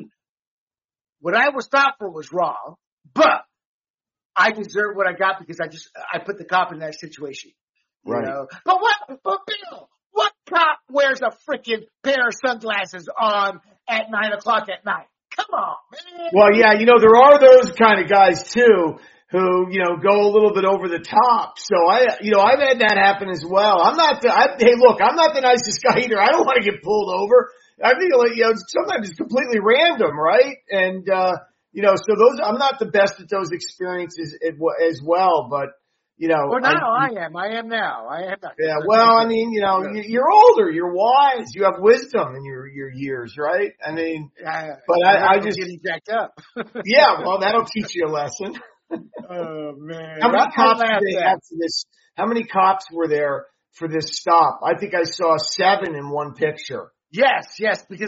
what I was stopped for was wrong, but I deserve what I got because I put the cop in that situation. Right. But Bill, what cop wears a freaking pair of sunglasses on at 9:00 at night? Come on, man. Well, yeah, there are those kind of guys too who, go a little bit over the top. So I've had that happen as well. I'm not the nicest guy either. I don't want to get pulled over. I think, sometimes it's completely random, right? And, so I'm not the best at those experiences as well, but, Well, now I am now. I am not. Yeah, well, you're older, you're wise, you have wisdom in your years, right? But I just getting jacked up. Yeah, well, that'll teach you a lesson. Oh man! How many cops did they have for this? How many cops were there for this stop? I think I saw 7 in one picture. Yes, because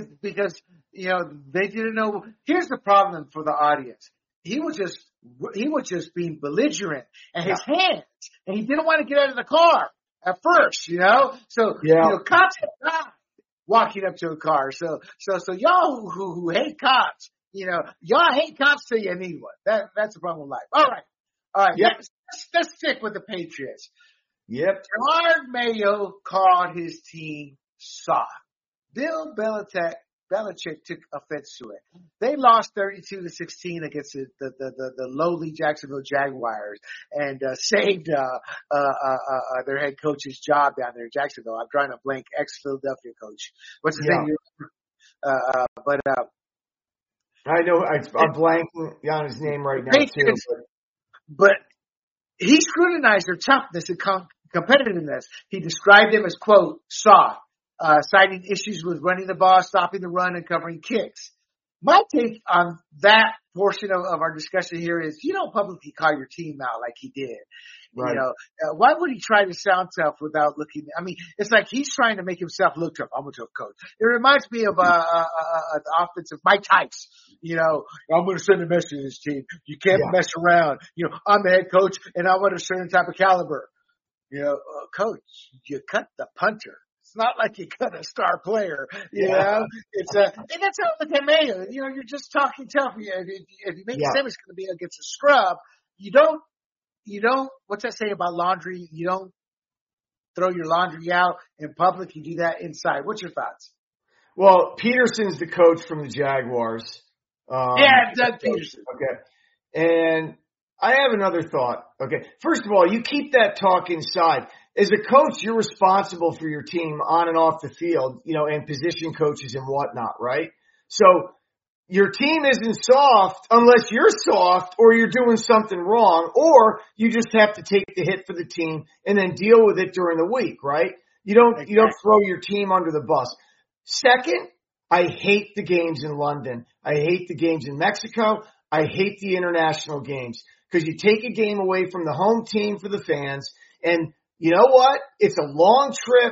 they didn't know. Here's the problem for the audience. He was just being belligerent, and his hands, and he didn't want to get out of the car at first, So cops have died walking up to a car. So y'all who hate cops. Y'all hate cops till you need one. That's the problem with life. All right. Yep. Let's stick with the Patriots. Yep. Gerard Mayo called his team soft. Bill Belichick took offense to it. They lost 32-16 against the lowly Jacksonville Jaguars and saved their head coach's job down there in Jacksonville. I'm drawing a blank, ex-Philadelphia coach. What's his name? I know I'm blanking on his name right now too. But he scrutinized their toughness and competitiveness. He described them as, quote, soft, citing issues with running the ball, stopping the run, and covering kicks. My take on that portion of our discussion here is you don't publicly call your team out like he did. Right. Why would he try to sound tough without looking? It's like he's trying to make himself look tough. I'm a tough coach. It reminds me of the offensive Mike Tyson. I'm going to send a message to this team. You can't mess around. I'm the head coach and I want a certain type of caliber. Coach, you cut the punter. It's not like you cut a star player, and that's how I look at Mayo. You're just talking tough. If you make a statement, it's going to be against a scrub. You don't, what's that say about laundry? You don't throw your laundry out in public. You do that inside. What's your thoughts? Well, Peterson's the coach from the Jaguars. Doug Peterson. Okay. And I have another thought. Okay. First of all, you keep that talk inside. As a coach, you're responsible for your team on and off the field, and position coaches and whatnot, right? So your team isn't soft unless you're soft or you're doing something wrong, or you just have to take the hit for the team and then deal with it during the week, right? You don't throw your team under the bus. Second, I hate the games in London. I hate the games in Mexico. I hate the international games because you take a game away from the home team for the fans. And you know what? It's a long trip.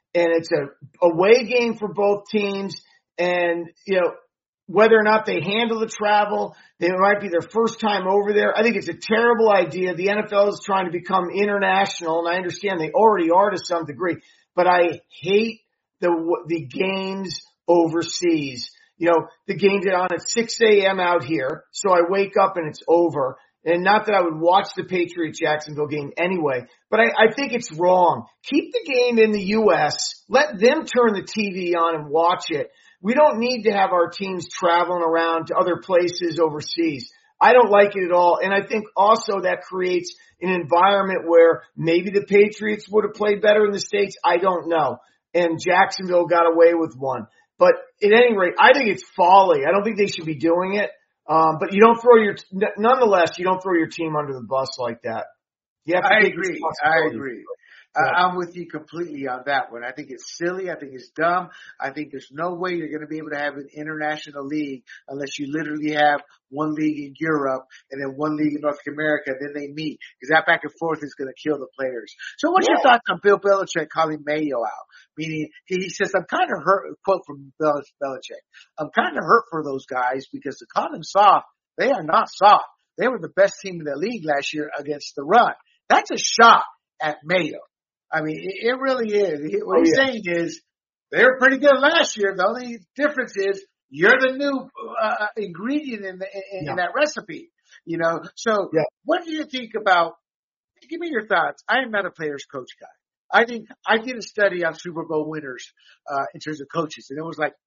and it's a away game for both teams. And, whether or not they handle the travel, they might be their first time over there. I think it's a terrible idea. The NFL is trying to become international, and I understand they already are to some degree, but I hate the games overseas. The games are on at 6 a.m. out here, so I wake up and it's over. And not that I would watch the Patriot-Jacksonville game anyway, but I think it's wrong. Keep the game in the U.S. Let them turn the TV on and watch it. We don't need to have our teams traveling around to other places overseas. I don't like it at all. And I think also that creates an environment where maybe the Patriots would have played better in the States. I don't know. And Jacksonville got away with one. But at any rate, I think it's folly. I don't think they should be doing it. But nonetheless, you don't throw your team under the bus like that. I agree. I'm with you completely on that one. I think it's silly. I think it's dumb. I think there's no way you're going to be able to have an international league unless you literally have one league in Europe and then one league in North America. Then they meet, because that back and forth is going to kill the players. So what's your thoughts on Bill Belichick calling Mayo out? Meaning he says, I'm kind of hurt, quote from Belichick, I'm kind of hurt for those guys because to call them soft, they are not soft. They were the best team in the league last year against the run. That's a shot at Mayo. I mean, it really is. What he's saying is they were pretty good last year. The only difference is you're the new ingredient in that recipe, So what do you think about – give me your thoughts. I am not a player's coach guy. I think I did a study on Super Bowl winners in terms of coaches, and it was like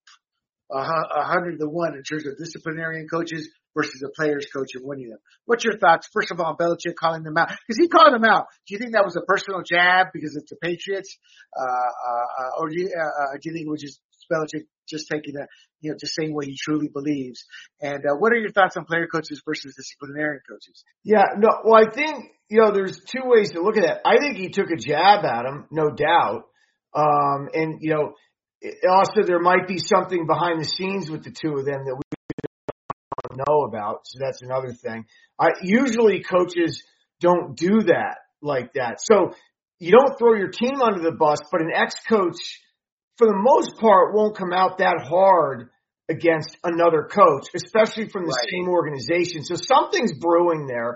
100 to 1 in terms of disciplinarian coaches versus a player's coach and winning them. What's your thoughts, first of all, on Belichick calling them out? Because he called them out. Do you think that was a personal jab because it's the Patriots? Or do you think it was just Belichick just taking just saying what he truly believes? And what are your thoughts on player coaches versus disciplinarian coaches? Yeah, no, well, I think, there's two ways to look at that. I think he took a jab at him, no doubt. And, also there might be something behind the scenes with the two of them that we don't know about. So that's another thing. Usually coaches don't do that like that. So you don't throw your team under the bus, but an ex-coach for the most part won't come out that hard against another coach, especially from the same organization. So something's brewing there.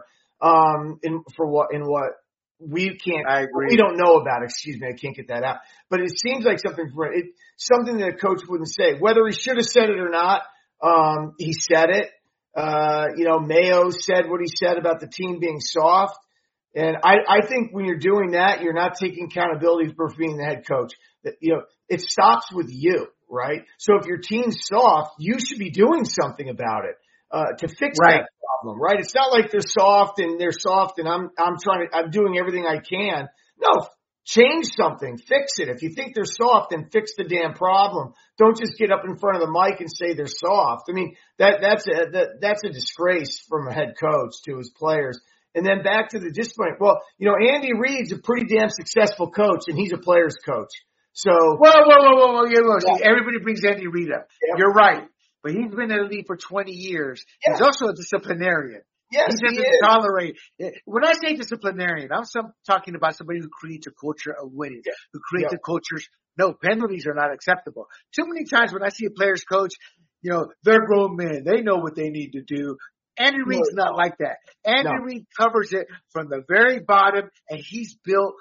What we don't know about. Excuse me, I can't get that out. But it seems like something that a coach wouldn't say. Whether he should have said it or not, he said it. Mayo said what he said about the team being soft. And I think when you're doing that, you're not taking accountability for being the head coach. It stops with you, right? So if your team's soft, you should be doing something about it to fix that problem, right? It's not like they're soft and I'm doing everything I can. No, change something, fix it. If you think they're soft, then fix the damn problem. Don't just get up in front of the mic and say they're soft. I mean, that's a disgrace from a head coach to his players. And then back to the discipline. Well, Andy Reid's a pretty damn successful coach, and he's a player's coach. So whoa. See, everybody brings Andy Reid up. Yep. You're right. But he's been in the league for 20 years. Yeah. He's also a disciplinarian. Yes, he is. Tolerate. When I say disciplinarian, I'm talking about somebody who creates a culture of winning, who creates a culture. No, penalties are not acceptable. Too many times when I see a player's coach, they're grown men. They know what they need to do. Andy Reid's not like that. Andy Reid covers it from the very bottom, and he's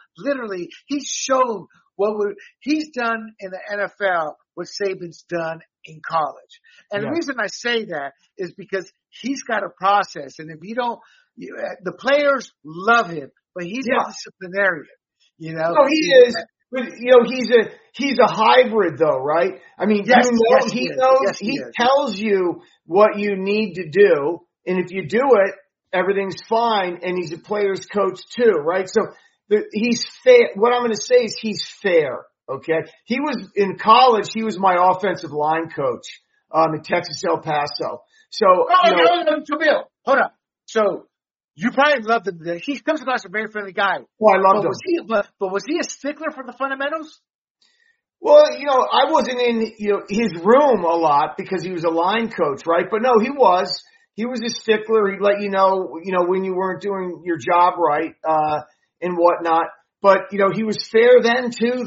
shown he's done in the NFL what Saban's done in college. And the reason I say that is because he's got a process, and if you don't, the players love him, but he's a disciplinarian. No, he is. But he's a hybrid though, right? I mean, he tells you what you need to do, and if you do it, everything's fine. And he's a player's coach too, right? So he's fair. What I'm going to say is he's fair. Okay. He was in college. He was my offensive line coach, in Texas El Paso. So, Bill, hold up. So you probably loved him. He comes across a very friendly guy. Well, I loved him. But was he a stickler for the fundamentals? Well, I wasn't in, his room a lot because he was a line coach, right? But no, he was a stickler. He'd let you know, when you weren't doing your job right, and whatnot. But, he was fair then too, though.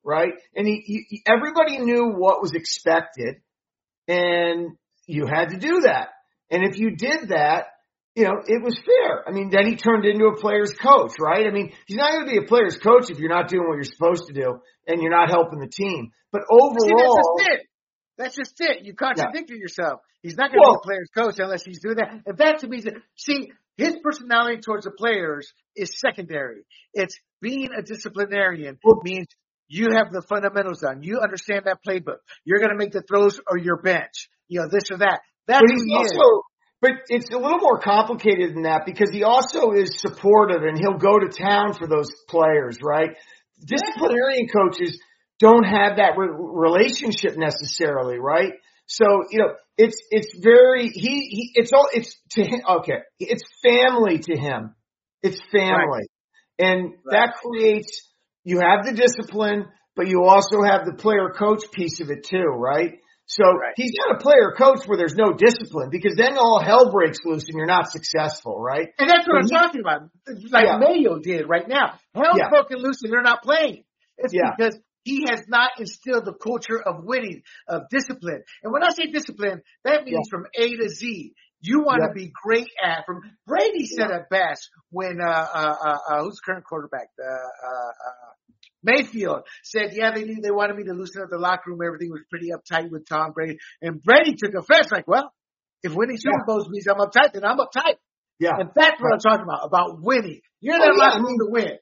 right? And everybody knew what was expected, and you had to do that. And if you did that, it was fair. I mean, then he turned into a player's coach, right? I mean, he's not going to be a player's coach if you're not doing what you're supposed to do and you're not helping the team. But overall, that's just it. You contradicted yourself. He's not going to be a player's coach unless he's doing that. And that to me, his personality towards the players is secondary. It's being a disciplinarian means you have the fundamentals done. You understand that playbook. You're going to make the throws or your bench. This or that. That's who he is. But it's a little more complicated than that because he also is supportive and he'll go to town for those players, right? Disciplinarian coaches don't have that relationship necessarily, right? So, it's very, it's to him, okay, it's family to him. It's family. Right. And that creates, you have the discipline, but you also have the player coach piece of it too, right? So he's not a player coach where there's no discipline because then all hell breaks loose and you're not successful, right? And that's what I'm talking about. Like Mayo did right now. Hell's broken loose and they're not playing. It's because he has not instilled the culture of winning, of discipline. And when I say discipline, that means from A to Z. You want to be great at. From Brady said it best when who's the current quarterback? Mayfield said, they wanted me to loosen up the locker room. Everything was pretty uptight with Tom Brady. And Brady took offense like, well, if winning Super Bowls means I'm uptight, then I'm uptight. Yeah. And that's what I'm talking about winning. You're not locker room to win.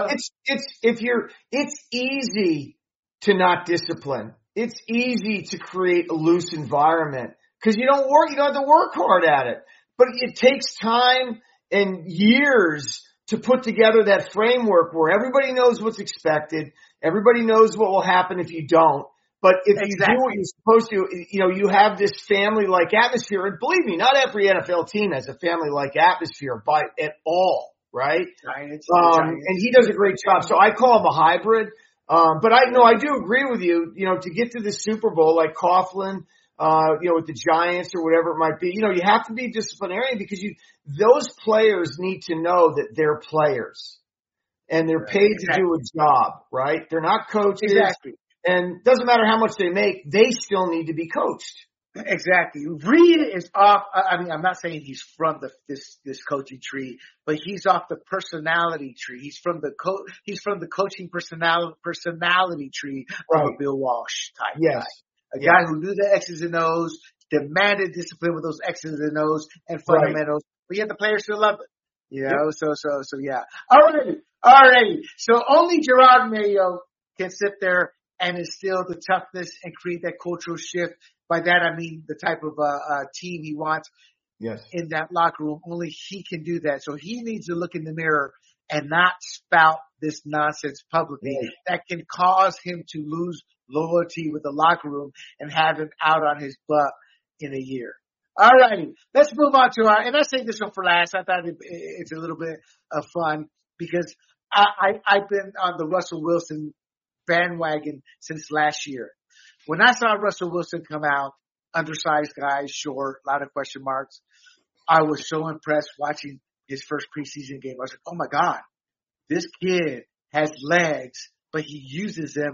It's easy to not discipline. It's easy to create a loose environment because you don't have to work hard at it. But it takes time and years to put together that framework where everybody knows what's expected. Everybody knows what will happen if you don't. But if you do what you're supposed to, you have this family-like atmosphere. And believe me, not every NFL team has a family-like atmosphere at all, right? Giants. And he does a great job. So I call him a hybrid. But I do agree with you, to get to the Super Bowl like Coughlin, with the Giants or whatever it might be, you have to be disciplinarian because those players need to know that they're players and they're paid to do a job, right? They're not coaches. Exactly. And doesn't matter how much they make, they still need to be coached. Exactly. Reed is off. I mean, I'm not saying he's from this coaching tree, but he's off the personality tree. He's from the coaching personality tree of a Bill Walsh type guy. A guy who knew the X's and O's, demanded discipline with those X's and O's and fundamentals, but yet the players still love it. So yeah. Alrighty. So only Gerard Mayo can sit there and instill the toughness and create that cultural shift. By that, I mean the type of team he wants in that locker room. Only he can do that. So he needs to look in the mirror and not spout this nonsense publicly that can cause him to lose loyalty with the locker room and have him out on his butt in a year. All righty. Let's move on to and I say this one for last. I thought it's a little bit of fun because I've been on the Russell Wilson bandwagon since last year. When I saw Russell Wilson come out, undersized guy, short, a lot of question marks, I was so impressed watching his first preseason game. I was like, oh my God, this kid has legs, but he uses them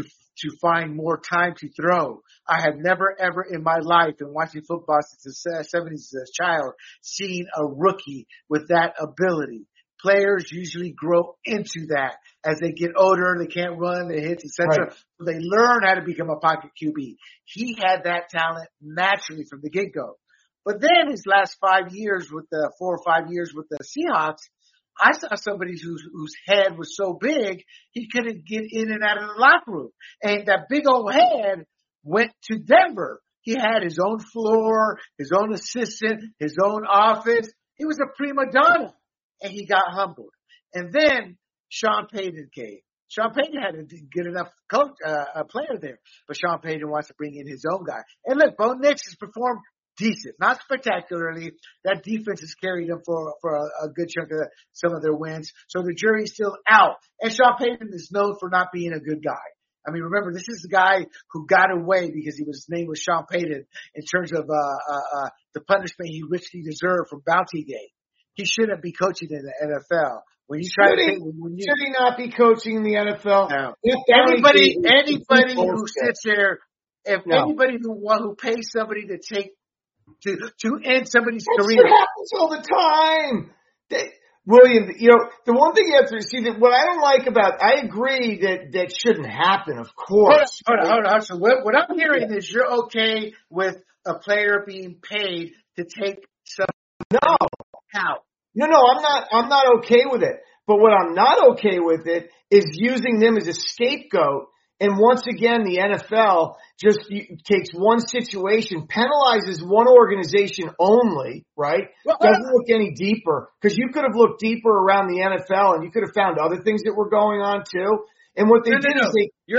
to find more time to throw. I have never ever in my life been watching football since the 70s as a child, seen a rookie with that ability. Players usually grow into that as they get older. They can't run, they hit, etc. Right. So they learn how to become a pocket QB. He had that talent naturally from the get-go. But then his last 5 years with the 4 or 5 years with the Seahawks, I saw somebody whose head was so big he couldn't get in and out of the locker room. And that big old head went to Denver. He had his own floor, his own assistant, his own office. He was a prima donna. And he got humbled. And then Sean Payton came. Sean Payton had a good enough coach, a player there. But Sean Payton wants to bring in his own guy. And look, Bo Nix has performed decent. Not spectacularly. That defense has carried them for a good chunk of some of their wins. So the jury's still out. And Sean Payton is known for not being a good guy. I mean, remember, this is the guy who got away because his name was Sean Payton in terms of the punishment he richly deserved from Bounty Day. He shouldn't be coaching in the NFL. When you try to should he not be coaching in the NFL? No. Anybody who sits there, anybody who pays somebody to end somebody's career. That happens all the time. William, the one thing you have to see that what I don't like about, I agree that shouldn't happen, of course. Hold on. So what I'm hearing is you're okay with a player being paid to take some out. No, I'm not okay with it. But what I'm not okay with it is using them as a scapegoat. And once again, the NFL just takes one situation, penalizes one organization only, right? Doesn't look any deeper. Because you could have looked deeper around the NFL and you could have found other things that were going on too. And what they did is you're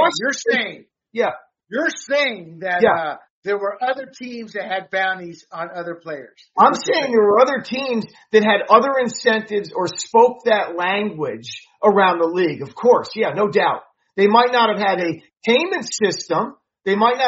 saying that there were other teams that had bounties on other players. I'm saying there were other teams that had other incentives or spoke that language around the league. Of course, yeah, no doubt. They might not have had a payment system. They might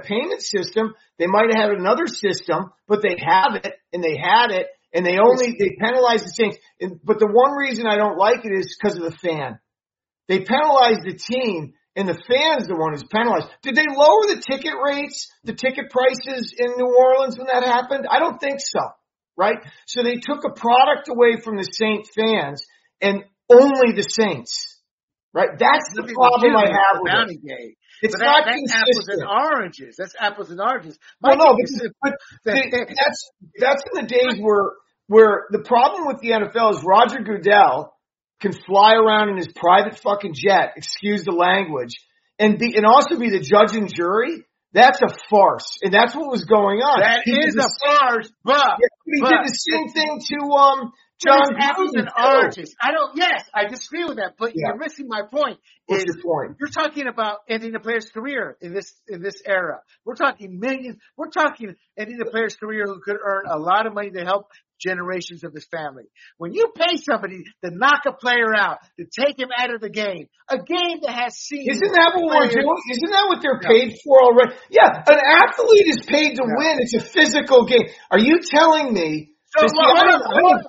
have had another system, but they have it and they had it and they penalize the Saints. But the one reason I don't like it is because of the fan. They penalize the team. And the fan is the one who's penalized. Did they lower the ticket rates, the ticket prices in New Orleans when that happened? I don't think so, right? So they took a product away from the Saint fans and only the Saints, right? That's the problem I have with it. It's not consistent. Apples and oranges. That's apples and oranges. Well, no, but that's in the days where the problem with the NFL is Roger Goodell can fly around in his private fucking jet, excuse the language, and also be the judge and jury. That's a farce, and that's what was going on. That is a farce, but he did the same thing to John apples and oranges. I disagree with that, but you're missing my point. What's your point? You're talking about ending a player's career in this era. We're talking millions. We're talking ending a player's career who could earn a lot of money to help generations of his family. When you pay somebody to knock a player out, to take him out of the game, a game that has seen. Isn't that what we're doing? Isn't that what they're paid for already? Yeah, an athlete is paid to win. It's a physical game. Are you telling me? I don't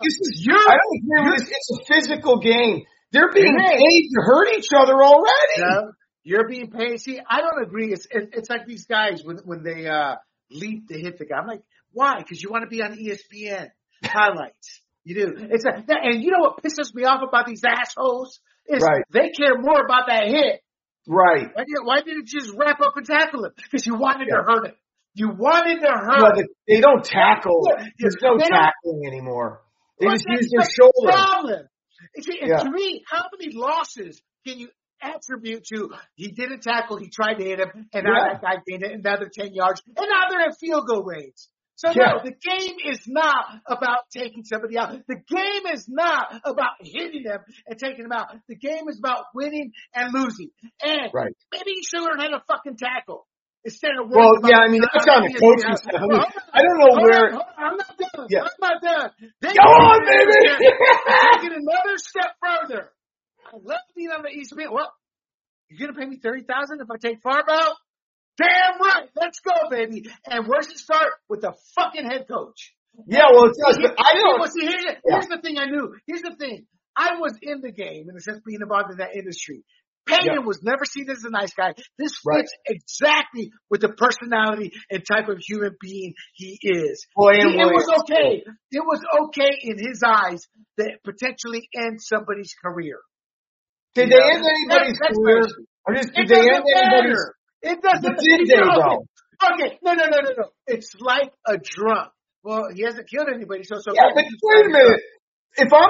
agree with this. It's a physical game. They're being paid to hurt each other already. No, you're being paid. See, I don't agree. It's like these guys when they leap to hit the guy. I'm like, why? Because you want to be on ESPN highlights. You do. And you know what pisses me off about these assholes is they care more about that hit. Right. Why didn't you just wrap up and tackle him? Because you wanted to hurt him. You wanted to hurt. Well, they don't tackle. There's no tackling anymore. They just use their shoulder. Problem. To me, how many losses can you attribute to he didn't tackle, he tried to hit him, and now that guy gained another 10 yards, and now they're at field goal range. So no, the game is not about taking somebody out. The game is not about hitting them and taking them out. The game is about winning and losing. And maybe you should learn how to fucking tackle. Instead of that's on the coaching staff. I don't know where. I'm not done. I'm not done. Go on, baby. Taking another step further. I love being on the ESPN. Well, you're gonna pay me $30,000 if I take Favre out? Damn right. Let's go, baby. And where's it start? With the fucking head coach. Yeah, well, it does. But I don't. Here's the thing I knew. Here's the thing. I was in the game in the sense of being involved in that industry. Peyton was never seen as a nice guy. This fits exactly with the personality and type of human being he is. It was okay. It was okay in his eyes that potentially end somebody's career. Did they end anybody's career? Did they end anybody's? It doesn't. Did they though? Okay. No. It's like a drunk. Well, he hasn't killed anybody, so. Yeah, but wait a minute. If I'm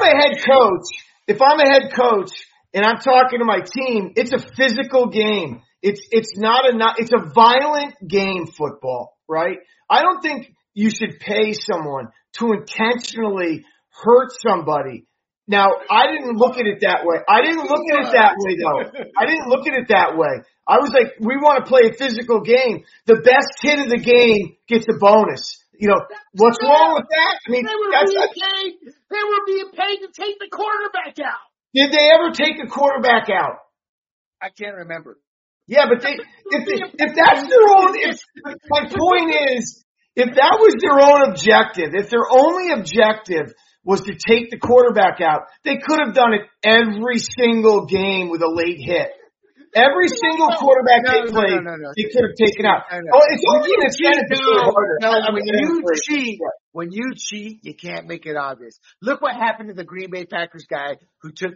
a head coach. And I'm talking to my team, it's a physical game. It's a violent game, football, right? I don't think you should pay someone to intentionally hurt somebody. Now, I didn't look at it that way. I didn't look at it that way. I was like, we want to play a physical game. The best hit of the game gets a bonus. What's wrong with that? I mean, they were being paid to take the quarterback out. Did they ever take a quarterback out? I can't remember. Yeah, but if that's their own, my point is, if that was their own objective, if their only objective was to take the quarterback out. They could have done it every single game with a late hit. Every single quarterback they played, they could have taken out. Oh, it's only an incentive to go harder. When you cheat, you can't make it obvious. Look what happened to the Green Bay Packers guy who took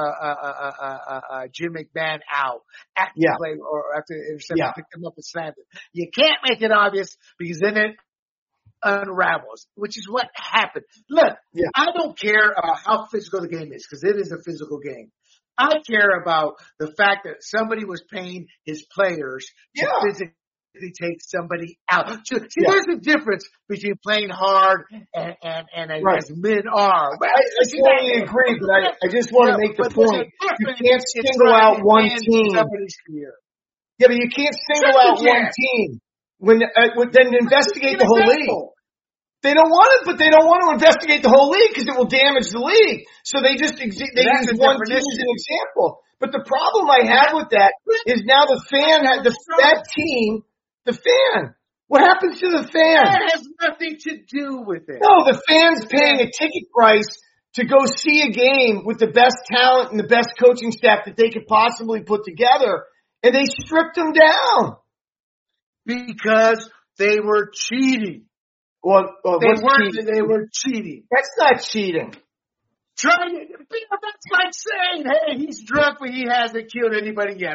Jim McMahon out after the play or after the interception, picked him up and slammed him. You can't make it obvious because then it unravels, which is what happened. Look, I don't care how physical the game is because it is a physical game. I care about the fact that somebody was paying his players to physically take somebody out. See, there's a difference between playing hard and as men are. I totally agree, but I just want to make the point. You can't single out one team. Yeah, but you can't single out one team. Then investigate the whole league. They don't want it, but they don't want to investigate the whole league because it will damage the league. So they use one team as an example. But the problem I have with that is now the fan had that team. The fan. What happens to the fan? That has nothing to do with it. No, the fan's paying a ticket price to go see a game with the best talent and the best coaching staff that they could possibly put together, and they stripped them down because they were cheating. They were cheating. That's not cheating. That's like saying, hey, he's drunk, but he hasn't killed anybody yet.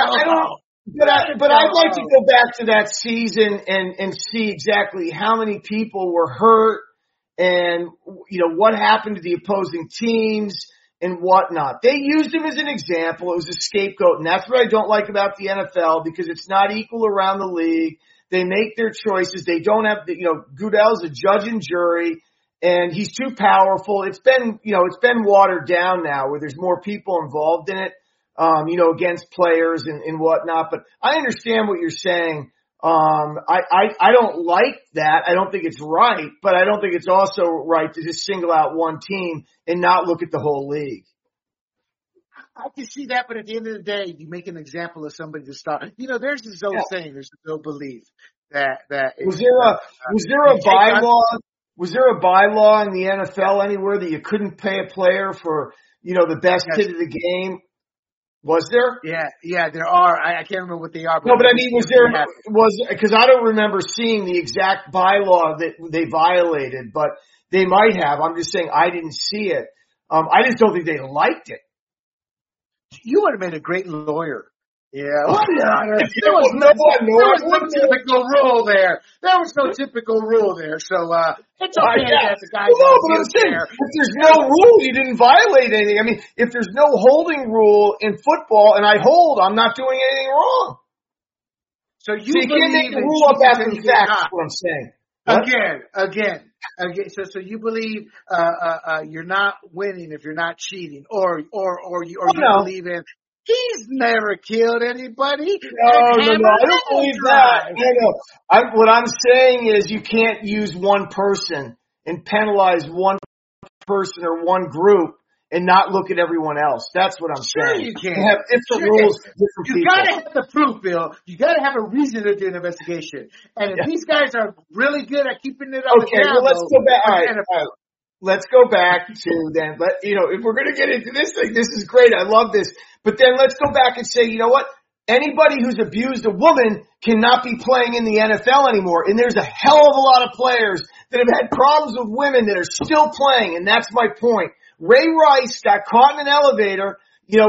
But I'd like to go back to that season and see exactly how many people were hurt and, what happened to the opposing teams and whatnot. They used him as an example. It was a scapegoat, and that's what I don't like about the NFL because it's not equal around the league. They make their choices. They don't have Goodell's a judge and jury, and he's too powerful. It's been watered down now where there's more people involved in it, against players and whatnot. But I understand what you're saying. I don't like that. I don't think it's right, but I don't think it's also right to just single out one team and not look at the whole league. I can see that, but at the end of the day, you make an example of somebody to start. There's this old saying, there's this old belief that was there a bylaw? Was there a bylaw in the NFL anywhere that you couldn't pay a player for the best hit of the game? Was there? Yeah, there are. I can't remember what they are. But I mean, because I don't remember seeing the exact bylaw that they violated, but they might have. I'm just saying I didn't see it. I just don't think they liked it. You would have been a great lawyer. Yeah. There was no typical rule there. There was no typical rule there. So, it's okay that the guy but I'm saying, if there's no rule, you didn't violate anything. I mean, if there's no holding rule in football and I hold, I'm not doing anything wrong. So you can't make the rule up after the fact, that's what I'm saying. Again. So you believe, you're not winning if you're not cheating or you believe in, he's never killed anybody. No, I don't believe that. No. What I'm saying is you can't use one person and penalize one person or one group and not look at everyone else. That's what I'm saying. You can. You have different rules for different people. You gotta have the proof, Bill. You gotta have a reason to do an investigation. And if these guys are really good at keeping it on the down low, let's go back. All right. Let's go back to then. If we're going to get into this thing, this is great. I love this. But then let's go back and say, you know what? Anybody who's abused a woman cannot be playing in the NFL anymore. And there's a hell of a lot of players that have had problems with women that are still playing. And that's my point. Ray Rice got caught in an elevator,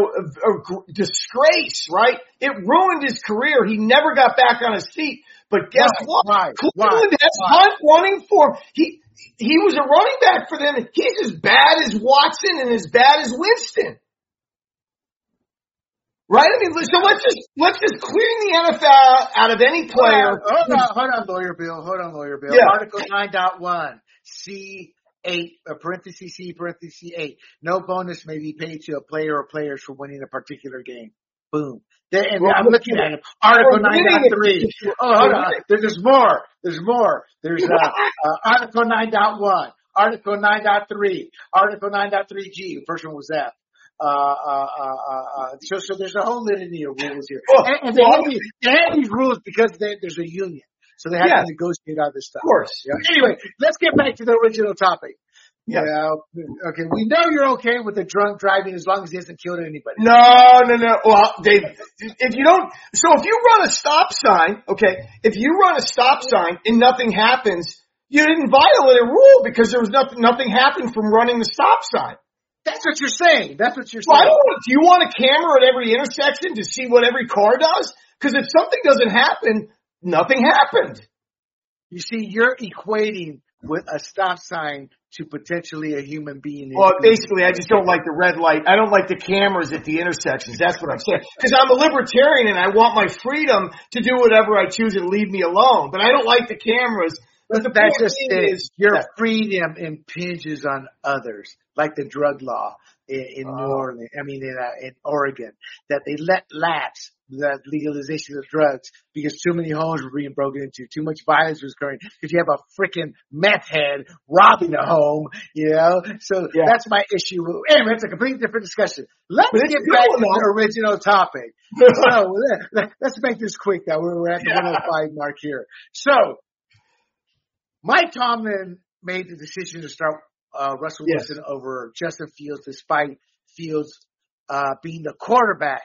a disgrace, right? It ruined his career. He never got back on his feet. But guess what? Cleveland has Hunt running for him. He was a running back for them. He's as bad as Watson and as bad as Winston. Right? I mean, so let's just clear the NFL out of any player. Hold on, Lawyer Bill. Yeah. Article 9.1, C8, parenthesis C, parenthesis 8. No bonus may be paid to a player or players for winning a particular game. Boom. I'm looking at it. Article 9.3. Oh, hold on. There's more. There's Article 9.1, Article 9.3, Article 9.3G. First one was that. So there's a whole litany of rules here. And they have these rules because there's a union. So they have to negotiate all this stuff. Of course. Yeah. Anyway, let's get back to the original topic. Yeah. Okay. We know you're okay with the drunk driving as long as he hasn't killed anybody. No. Well, if you run a stop sign, okay, if you run a stop sign and nothing happens, you didn't violate a rule because there was nothing happened from running the stop sign. That's what you're saying. That's what you're Well, saying. do you want a camera at every intersection to see what every car does? Because if something doesn't happen, nothing happened. You see, you're equating with a stop sign to potentially a human being. Well, basically, I just don't like the red light. I don't like the cameras at the intersections. That's what I'm saying. Because I'm a libertarian and I want my freedom to do whatever I choose and leave me alone. But I don't like the cameras. But the That's point just is, your freedom impinges on others, like the drug law in New Orleans. I mean, in Oregon, that they let lapse the legalization of drugs because too many homes were being broken into, too much violence was occurring because you have a freaking meth head robbing a home, you know. So that's my issue. Anyway, it's a completely different discussion. Let's get back to the original topic. So let's make this quick. Now we're at the 105 mark here. So. Mike Tomlin made the decision to start Russell Wilson over Justin Fields, despite Fields being the quarterback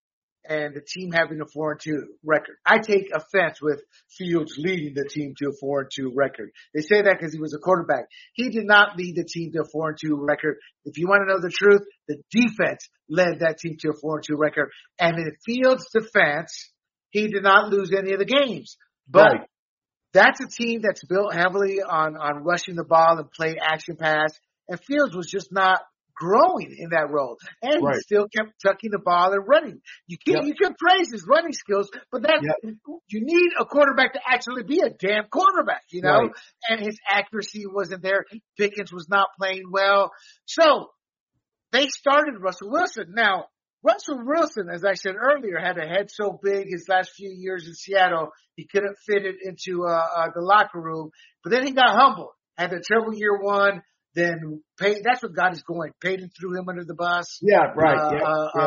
and the team having a 4-2 record. I take offense with Fields leading the team to a 4-2 record. They say that because he was a quarterback. He did not lead the team to a 4-2 record. If you want to know the truth, the defense led that team to a 4-2 record. And in Fields' defense, he did not lose any of the games. But that's a team that's built heavily on rushing the ball and play action pass. And Fields was just not growing in that role. And he still kept tucking the ball and running. You can praise his running skills, but you need a quarterback to actually be a damn quarterback, you know? Right. And his accuracy wasn't there. Pickens was not playing well. So they started Russell Wilson. Now, Russell Wilson, as I said earlier, had a head so big his last few years in Seattle, he couldn't fit it into the locker room. But then he got humbled, had a terrible year one, then that's what got us going. Peyton threw him under the bus. Yeah, right.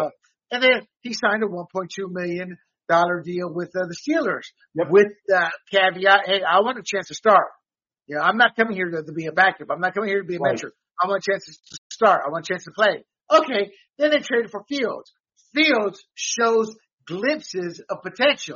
And then he signed a $1.2 million deal with the Steelers with the caveat, hey, I want a chance to start. You know, I'm not coming here to be a backup. I'm not coming here to be a mentor. I want a chance to start. I want a chance to play. Okay, then they traded for Fields. Fields shows glimpses of potential.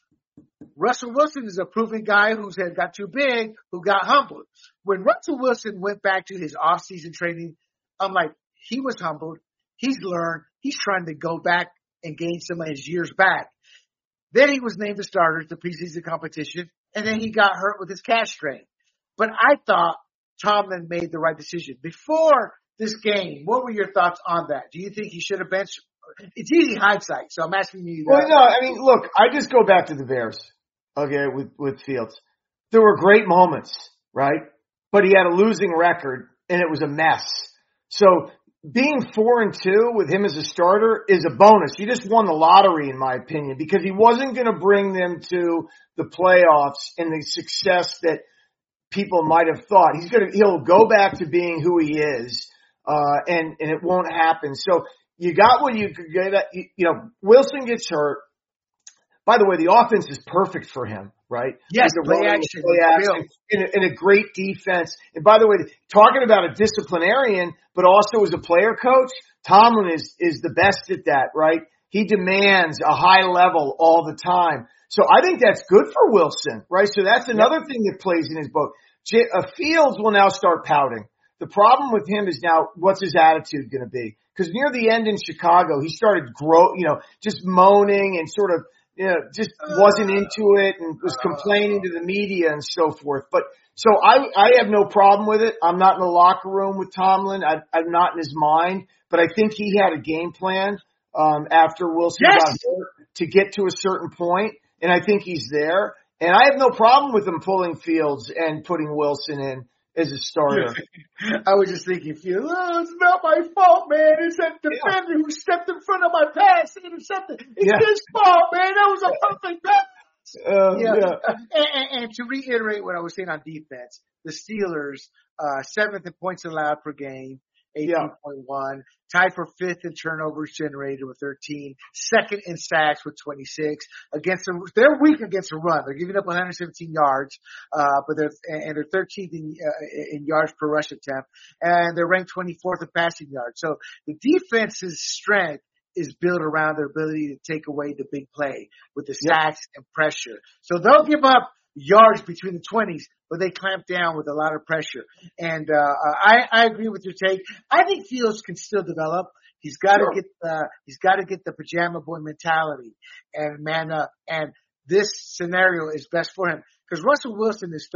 Russell Wilson is a proven guy who's got too big, who got humbled. When Russell Wilson went back to his off-season training, I'm like, he was humbled. He's learned. He's trying to go back and gain some of his years back. Then he was named the starter at the preseason competition, and then he got hurt with his calf strain. But I thought Tomlin made the right decision. Before this game, what were your thoughts on that? Do you think he should have benched? It's easy hindsight, so I'm asking you that. Well, no, I mean, look, I just go back to the Bears, okay, with Fields. There were great moments, right? But he had a losing record, and it was a mess. So being 4-2 with him as a starter is a bonus. He just won the lottery, in my opinion, because he wasn't going to bring them to the playoffs and the success that people might have thought. He'll go back to being who he is. And it won't happen. So you got what you could get. Wilson gets hurt. By the way, the offense is perfect for him, right? Yes, play action. And a great defense. And by the way, talking about a disciplinarian, but also as a player coach, Tomlin is the best at that, right? He demands a high level all the time. So I think that's good for Wilson, right? So that's another thing that plays in his boat. Fields will now start pouting. The problem with him is now, what's his attitude going to be? Because near the end in Chicago, he started just moaning and sort of, just wasn't into it and was complaining to the media and so forth. But so I have no problem with it. I'm not in the locker room with Tomlin. I'm not in his mind, but I think he had a game plan, after Wilson got hurt to get to a certain point, and I think he's there. And I have no problem with him pulling Fields and putting Wilson in as a starter. I was just thinking, it's not my fault, man. It's that defender who stepped in front of my pass and intercepted. It's his fault, man. That was a perfect pass. And to reiterate what I was saying on defense, the Steelers, 7th in points allowed per game. Yeah. 18.1. Tied for fifth in turnovers generated with 13. Second in sacks with 26. They're weak against the run. They're giving up 117 yards, but they're 13th in yards per rush attempt, and they're ranked 24th in passing yards. So the defense's strength is built around their ability to take away the big play with the sacks and pressure. So they'll give up yards between the 20s, but they clamp down with a lot of pressure. And I agree with your take. I think Fields can still develop. He's got to get the pajama boy mentality and man up. And this scenario is best for him because Russell Wilson is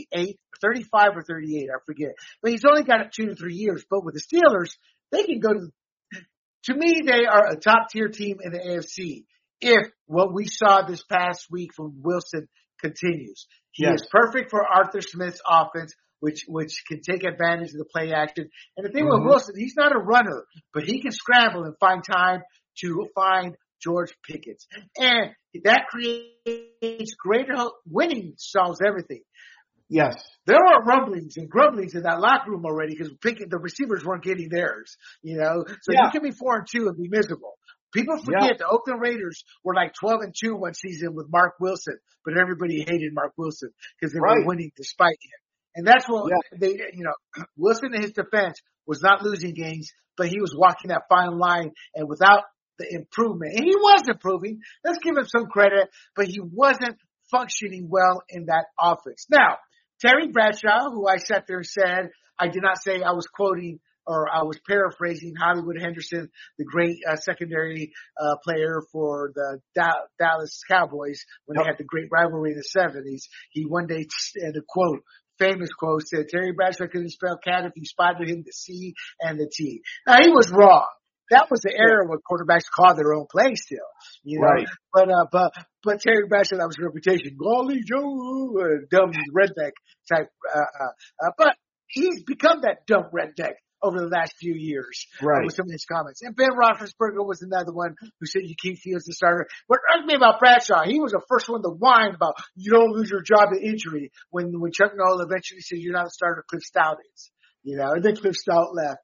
35 or 38, I forget. But he's only got 2 to 3 years. But with the Steelers, they can go to me, they are a top tier team in the AFC. If what we saw this past week from Wilson continues, he is perfect for Arthur Smith's offense, which can take advantage of the play action. And the thing with Wilson, he's not a runner, but he can scramble and find time to find George Pickens. And that creates greater winning solves everything. Yes. There are rumblings and grumblings in that locker room already because the receivers weren't getting theirs, So you can be 4-2 and be miserable. People forget the Oakland Raiders were like 12-2 one season with Mark Wilson, but everybody hated Mark Wilson because they were winning despite him. And that's what Wilson in his defense was not losing games, but he was walking that fine line and without the improvement. And he was improving. Let's give him some credit, but he wasn't functioning well in that offense. Now, Terry Bradshaw, who I sat there and said, I did not say I was quoting or I was paraphrasing Hollywood Henderson, the great secondary player for the Dallas Cowboys when they had the great rivalry in the 70s. He one day, in a quote, famous quote, said, Terry Bradshaw couldn't spell cat if you spotted him the C and the T. Now, he was wrong. That was the era when quarterbacks called their own play still, Right. But Terry Bradshaw, that was his reputation. Golly Joe, dumb redneck type, but he's become that dumb redneck over the last few years with some of his comments. And Ben Roethlisberger was another one who said you keep Fields the starter. What irked me about Bradshaw, he was the first one to whine about you don't lose your job to injury when Chuck Noll eventually said you're not a starter, Cliff Stout is. And then Cliff Stout left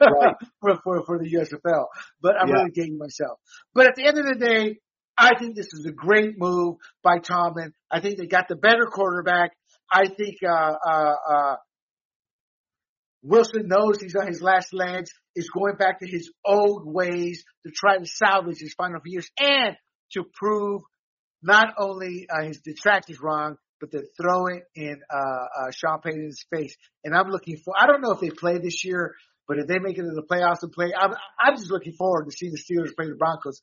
for the USFL. But I'm really dating myself. But at the end of the day, I think this is a great move by Tomlin. I think they got the better quarterback. I think Wilson knows he's on his last legs, is going back to his old ways to try to salvage his final few years and to prove not only his detractors wrong, but to throw it in Sean Payton's face. And I'm looking for, I don't know if they play this year, but if they make it to the playoffs and play, I'm just looking forward to seeing the Steelers play the Broncos.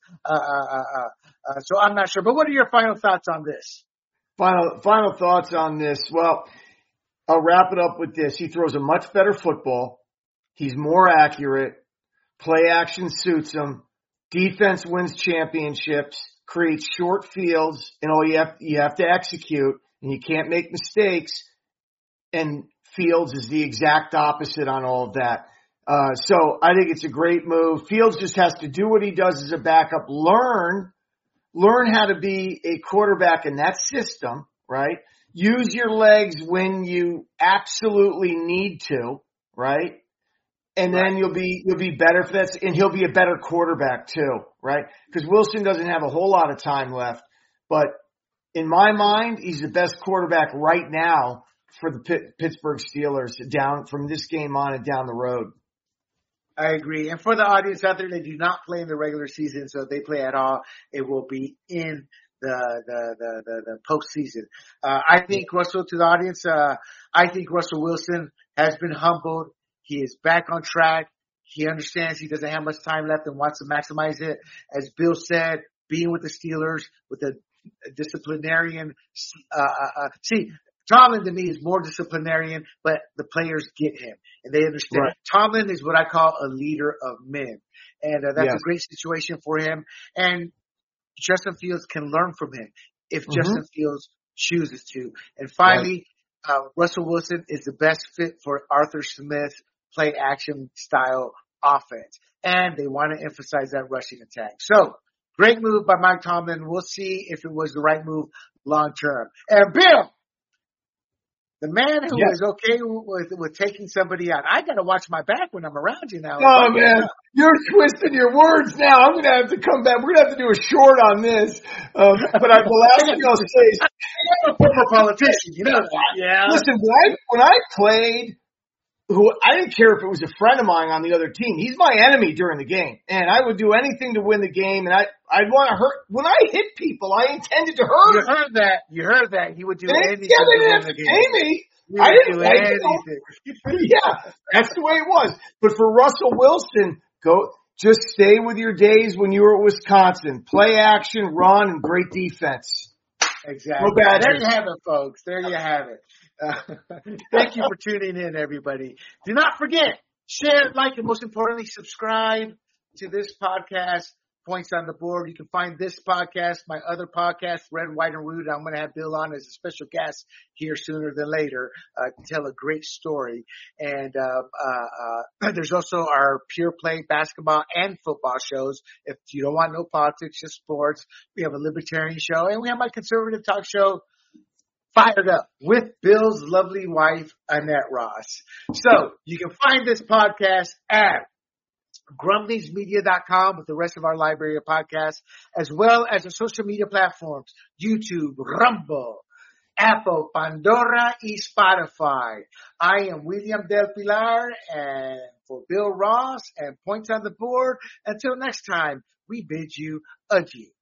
So I'm not sure. But what are your final thoughts on this? Final thoughts on this. Well, I'll wrap it up with this. He throws a much better football. He's more accurate. Play action suits him. Defense wins championships, creates short fields, and all you have to execute, and you can't make mistakes. And Fields is the exact opposite on all of that. So I think it's a great move. Fields just has to do what he does as a backup, learn how to be a quarterback in that system, right? Use your legs when you absolutely need to, right? And then you'll be better for that, and he'll be a better quarterback too, right? Because Wilson doesn't have a whole lot of time left, but in my mind, he's the best quarterback right now for the Pittsburgh Steelers down from this game on and down the road. I agree. And for the audience out there, they do not play in the regular season, so if they play at all, it will be in the postseason. I think Russell, to the audience, I think Russell Wilson has been humbled. He is back on track. He understands he doesn't have much time left and wants to maximize it. As Bill said, being with the Steelers with a disciplinarian, Tomlin to me is more disciplinarian, but the players get him and they understand. Right. Tomlin is what I call a leader of men, and that's a great situation for him. And Justin Fields can learn from him if Justin Fields chooses to. And finally, Russell Wilson is the best fit for Arthur Smith's play action style offense, and they want to emphasize that rushing attack. So great move by Mike Tomlin. We'll see if it was the right move long term. And Bill, The man who Yes. is okay with taking somebody out. I got to watch my back when I'm around you now. Oh man, you're twisting your words now. I'm going to have to come back. We're going to have to do a short on this. But the last thing I'll say is, I'm a former politician, you know that. Yeah. listen, when I played, I didn't care if it was a friend of mine on the other team. He's my enemy during the game, and I would do anything to win the game. And I'd want to hurt. When I hit people, I intended to hurt. You heard that. He would do anything. Yeah, they didn't have to pay me. I didn't like anything. Yeah, that's the way it was. But for Russell Wilson, just stay with your days when you were at Wisconsin. Play action, run, and great defense. Exactly. There you have it, folks. There you have it. Thank you for tuning in, everybody. Do not forget, share, like, and most importantly, subscribe to this podcast, Points on the Board. You can find this podcast, my other podcast, Red, White, and Rude. I'm going to have Bill on as a special guest here sooner than later to tell a great story. And there's also our Pure Play basketball and football shows. If you don't want no politics, just sports, we have a libertarian show, and we have my conservative talk show, Fired Up, with Bill's lovely wife, Annette Ross. So you can find this podcast at grumblingsmedia.com with the rest of our library of podcasts, as well as the social media platforms, YouTube, Rumble, Apple, Pandora, and Spotify. I am William Del Pilar, and for Bill Ross and Points on the Board, until next time, we bid you adieu.